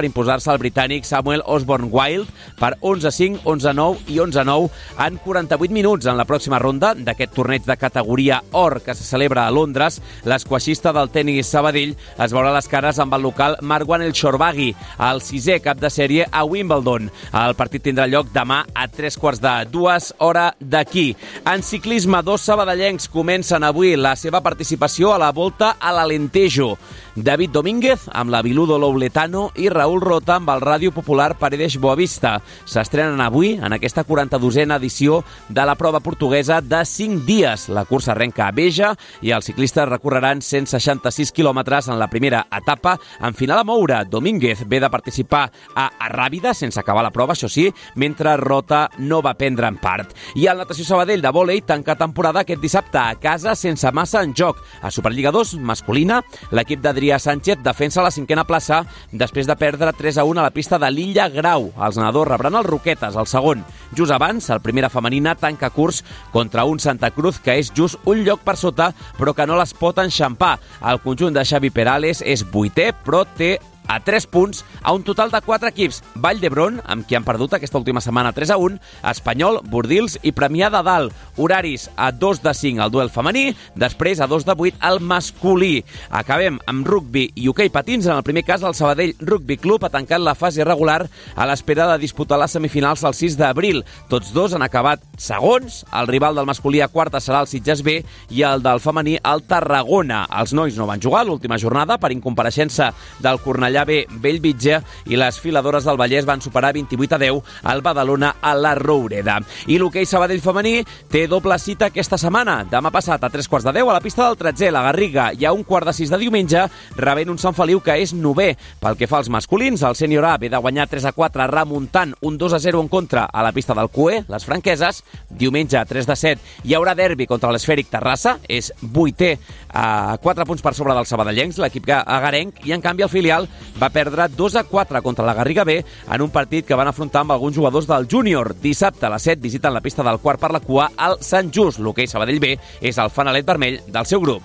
per imposar-se al britànic Samuel Osborne Wild per onze a cinc, onze a nou i onze a nou en quaranta-vuit minuts. En la pròxima ronda d'aquest torneig de categoria or que se celebra a Londres, l'esquaixista del tenis Sabadell es veurà les cares amb el local Marwan El Shorbagy, el sisè cap de sèrie a Wimbledon. El partit tindrà lloc demà a tres quarts de dues, hora d'aquí. En ciclisme, dos sabadellencs comencen avui la seva participació a la Volta a l'Alentejo. David Domínguez amb la Viludo Louletano i Raúl Rota amb el Ràdio Popular Paredes Boavista. S'estrenen avui en aquesta quaranta-dosena edició de la prova portuguesa de cinc dies. La cursa arrenca a Beja i els ciclistes recorreran cent seixanta-sis quilòmetres en la primera etapa en final a Moura. Domínguez ve de participar a Arràbida sense acabar la prova, això sí, mentre Rota no va prendre en part. I el Natació Sabadell de vòlei tanca temporada aquest dissabte a casa sense massa en joc. A Superliga dos masculina, l'equip d'Adrià Sánchez defensa la cinquena plaça després de perdre tres a un a la pista de l'Illa Grau. Els nedadors rebran els Roquetes al segon. Just abans, el primera femenina tanca curs contra un Santa Cruz que és just un lloc per sota, però que no les pot enxampar. El conjunt de Xavi Perales és vuitè, però té a tres punts a un total de quatre equips. Vall d'Hebron, amb qui han perdut aquesta última setmana tres a un, Espanyol, Bordils i Premià de Dalt. Horaris a dos de cinc al duel femení, després a dos de vuit al masculí. Acabem amb rugbi i hoquei patins. En el primer cas, el Sabadell Rugby Club ha tancat la fase regular a l'espera de disputar les semifinals el sis d'abril. Tots dos han acabat segons. El rival del masculí a quarta serà el Sitges B i el del femení el Tarragona. Els nois no van jugar l'última jornada per incompareixença del Cornellà B Bellvitge i les filadores del Vallès van superar vint-i-vuit a deu al Badalona a la Roureda. I l'hoquei Sabadell femení té doble cita aquesta setmana. Demà passat a tres quarts de deu a la pista del Tretzer, la Garriga, i a un quart de sis de diumenge rebent un Sant Feliu que és novè. Pel que fa als masculins, el sènior A ve de guanyar tres a quatre remuntant un dos a zero en contra a la pista del Cué, les franqueses. Diumenge a tres de set hi haurà derbi contra l'Esfèric Terrassa, és vuitè a quatre punts per sobre dels sabadellencs, l'equip agarenc, i en canvi el filial va perdre dos a quatre contra la Garriga B en un partit que van afrontar amb alguns jugadors del júnior. Dissabte a les set visiten la pista del quart per la cua al Sant Just. L'hoquei Sabadell B és el fanalet vermell del seu grup.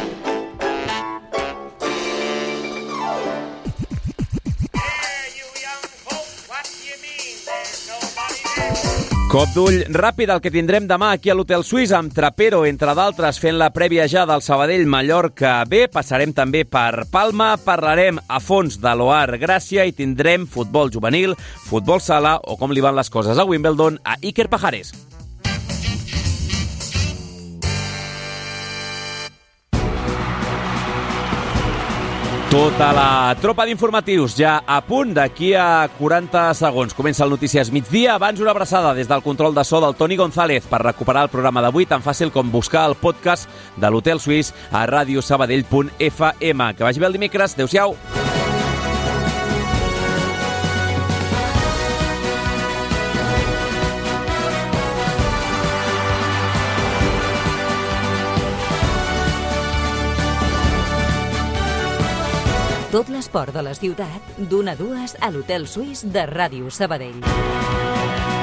Cop d'ull ràpid el que tindrem demà aquí a l'Hotel Suís amb Trapero, entre d'altres, fent la prèvia ja del Sabadell-Mallorca B. Passarem també per Palma, parlarem a fons de l'Oar Gràcia i tindrem futbol juvenil, futbol sala o com li van les coses a Wimbledon a Iker Pajares. Tota la tropa d'informatius ja a punt, d'aquí a quaranta segons. Comença el Notícies Migdia. Abans una abraçada des del control de so del Toni González per recuperar el programa d'avui, tan fàcil com buscar el podcast de l'Hotel Suís a radio sabadell punt f m. Que vagi bé el dimecres. Adéu-siau. Tot l'esport de la ciutat, d'una a dues a l'Hotel Suís de Ràdio Sabadell.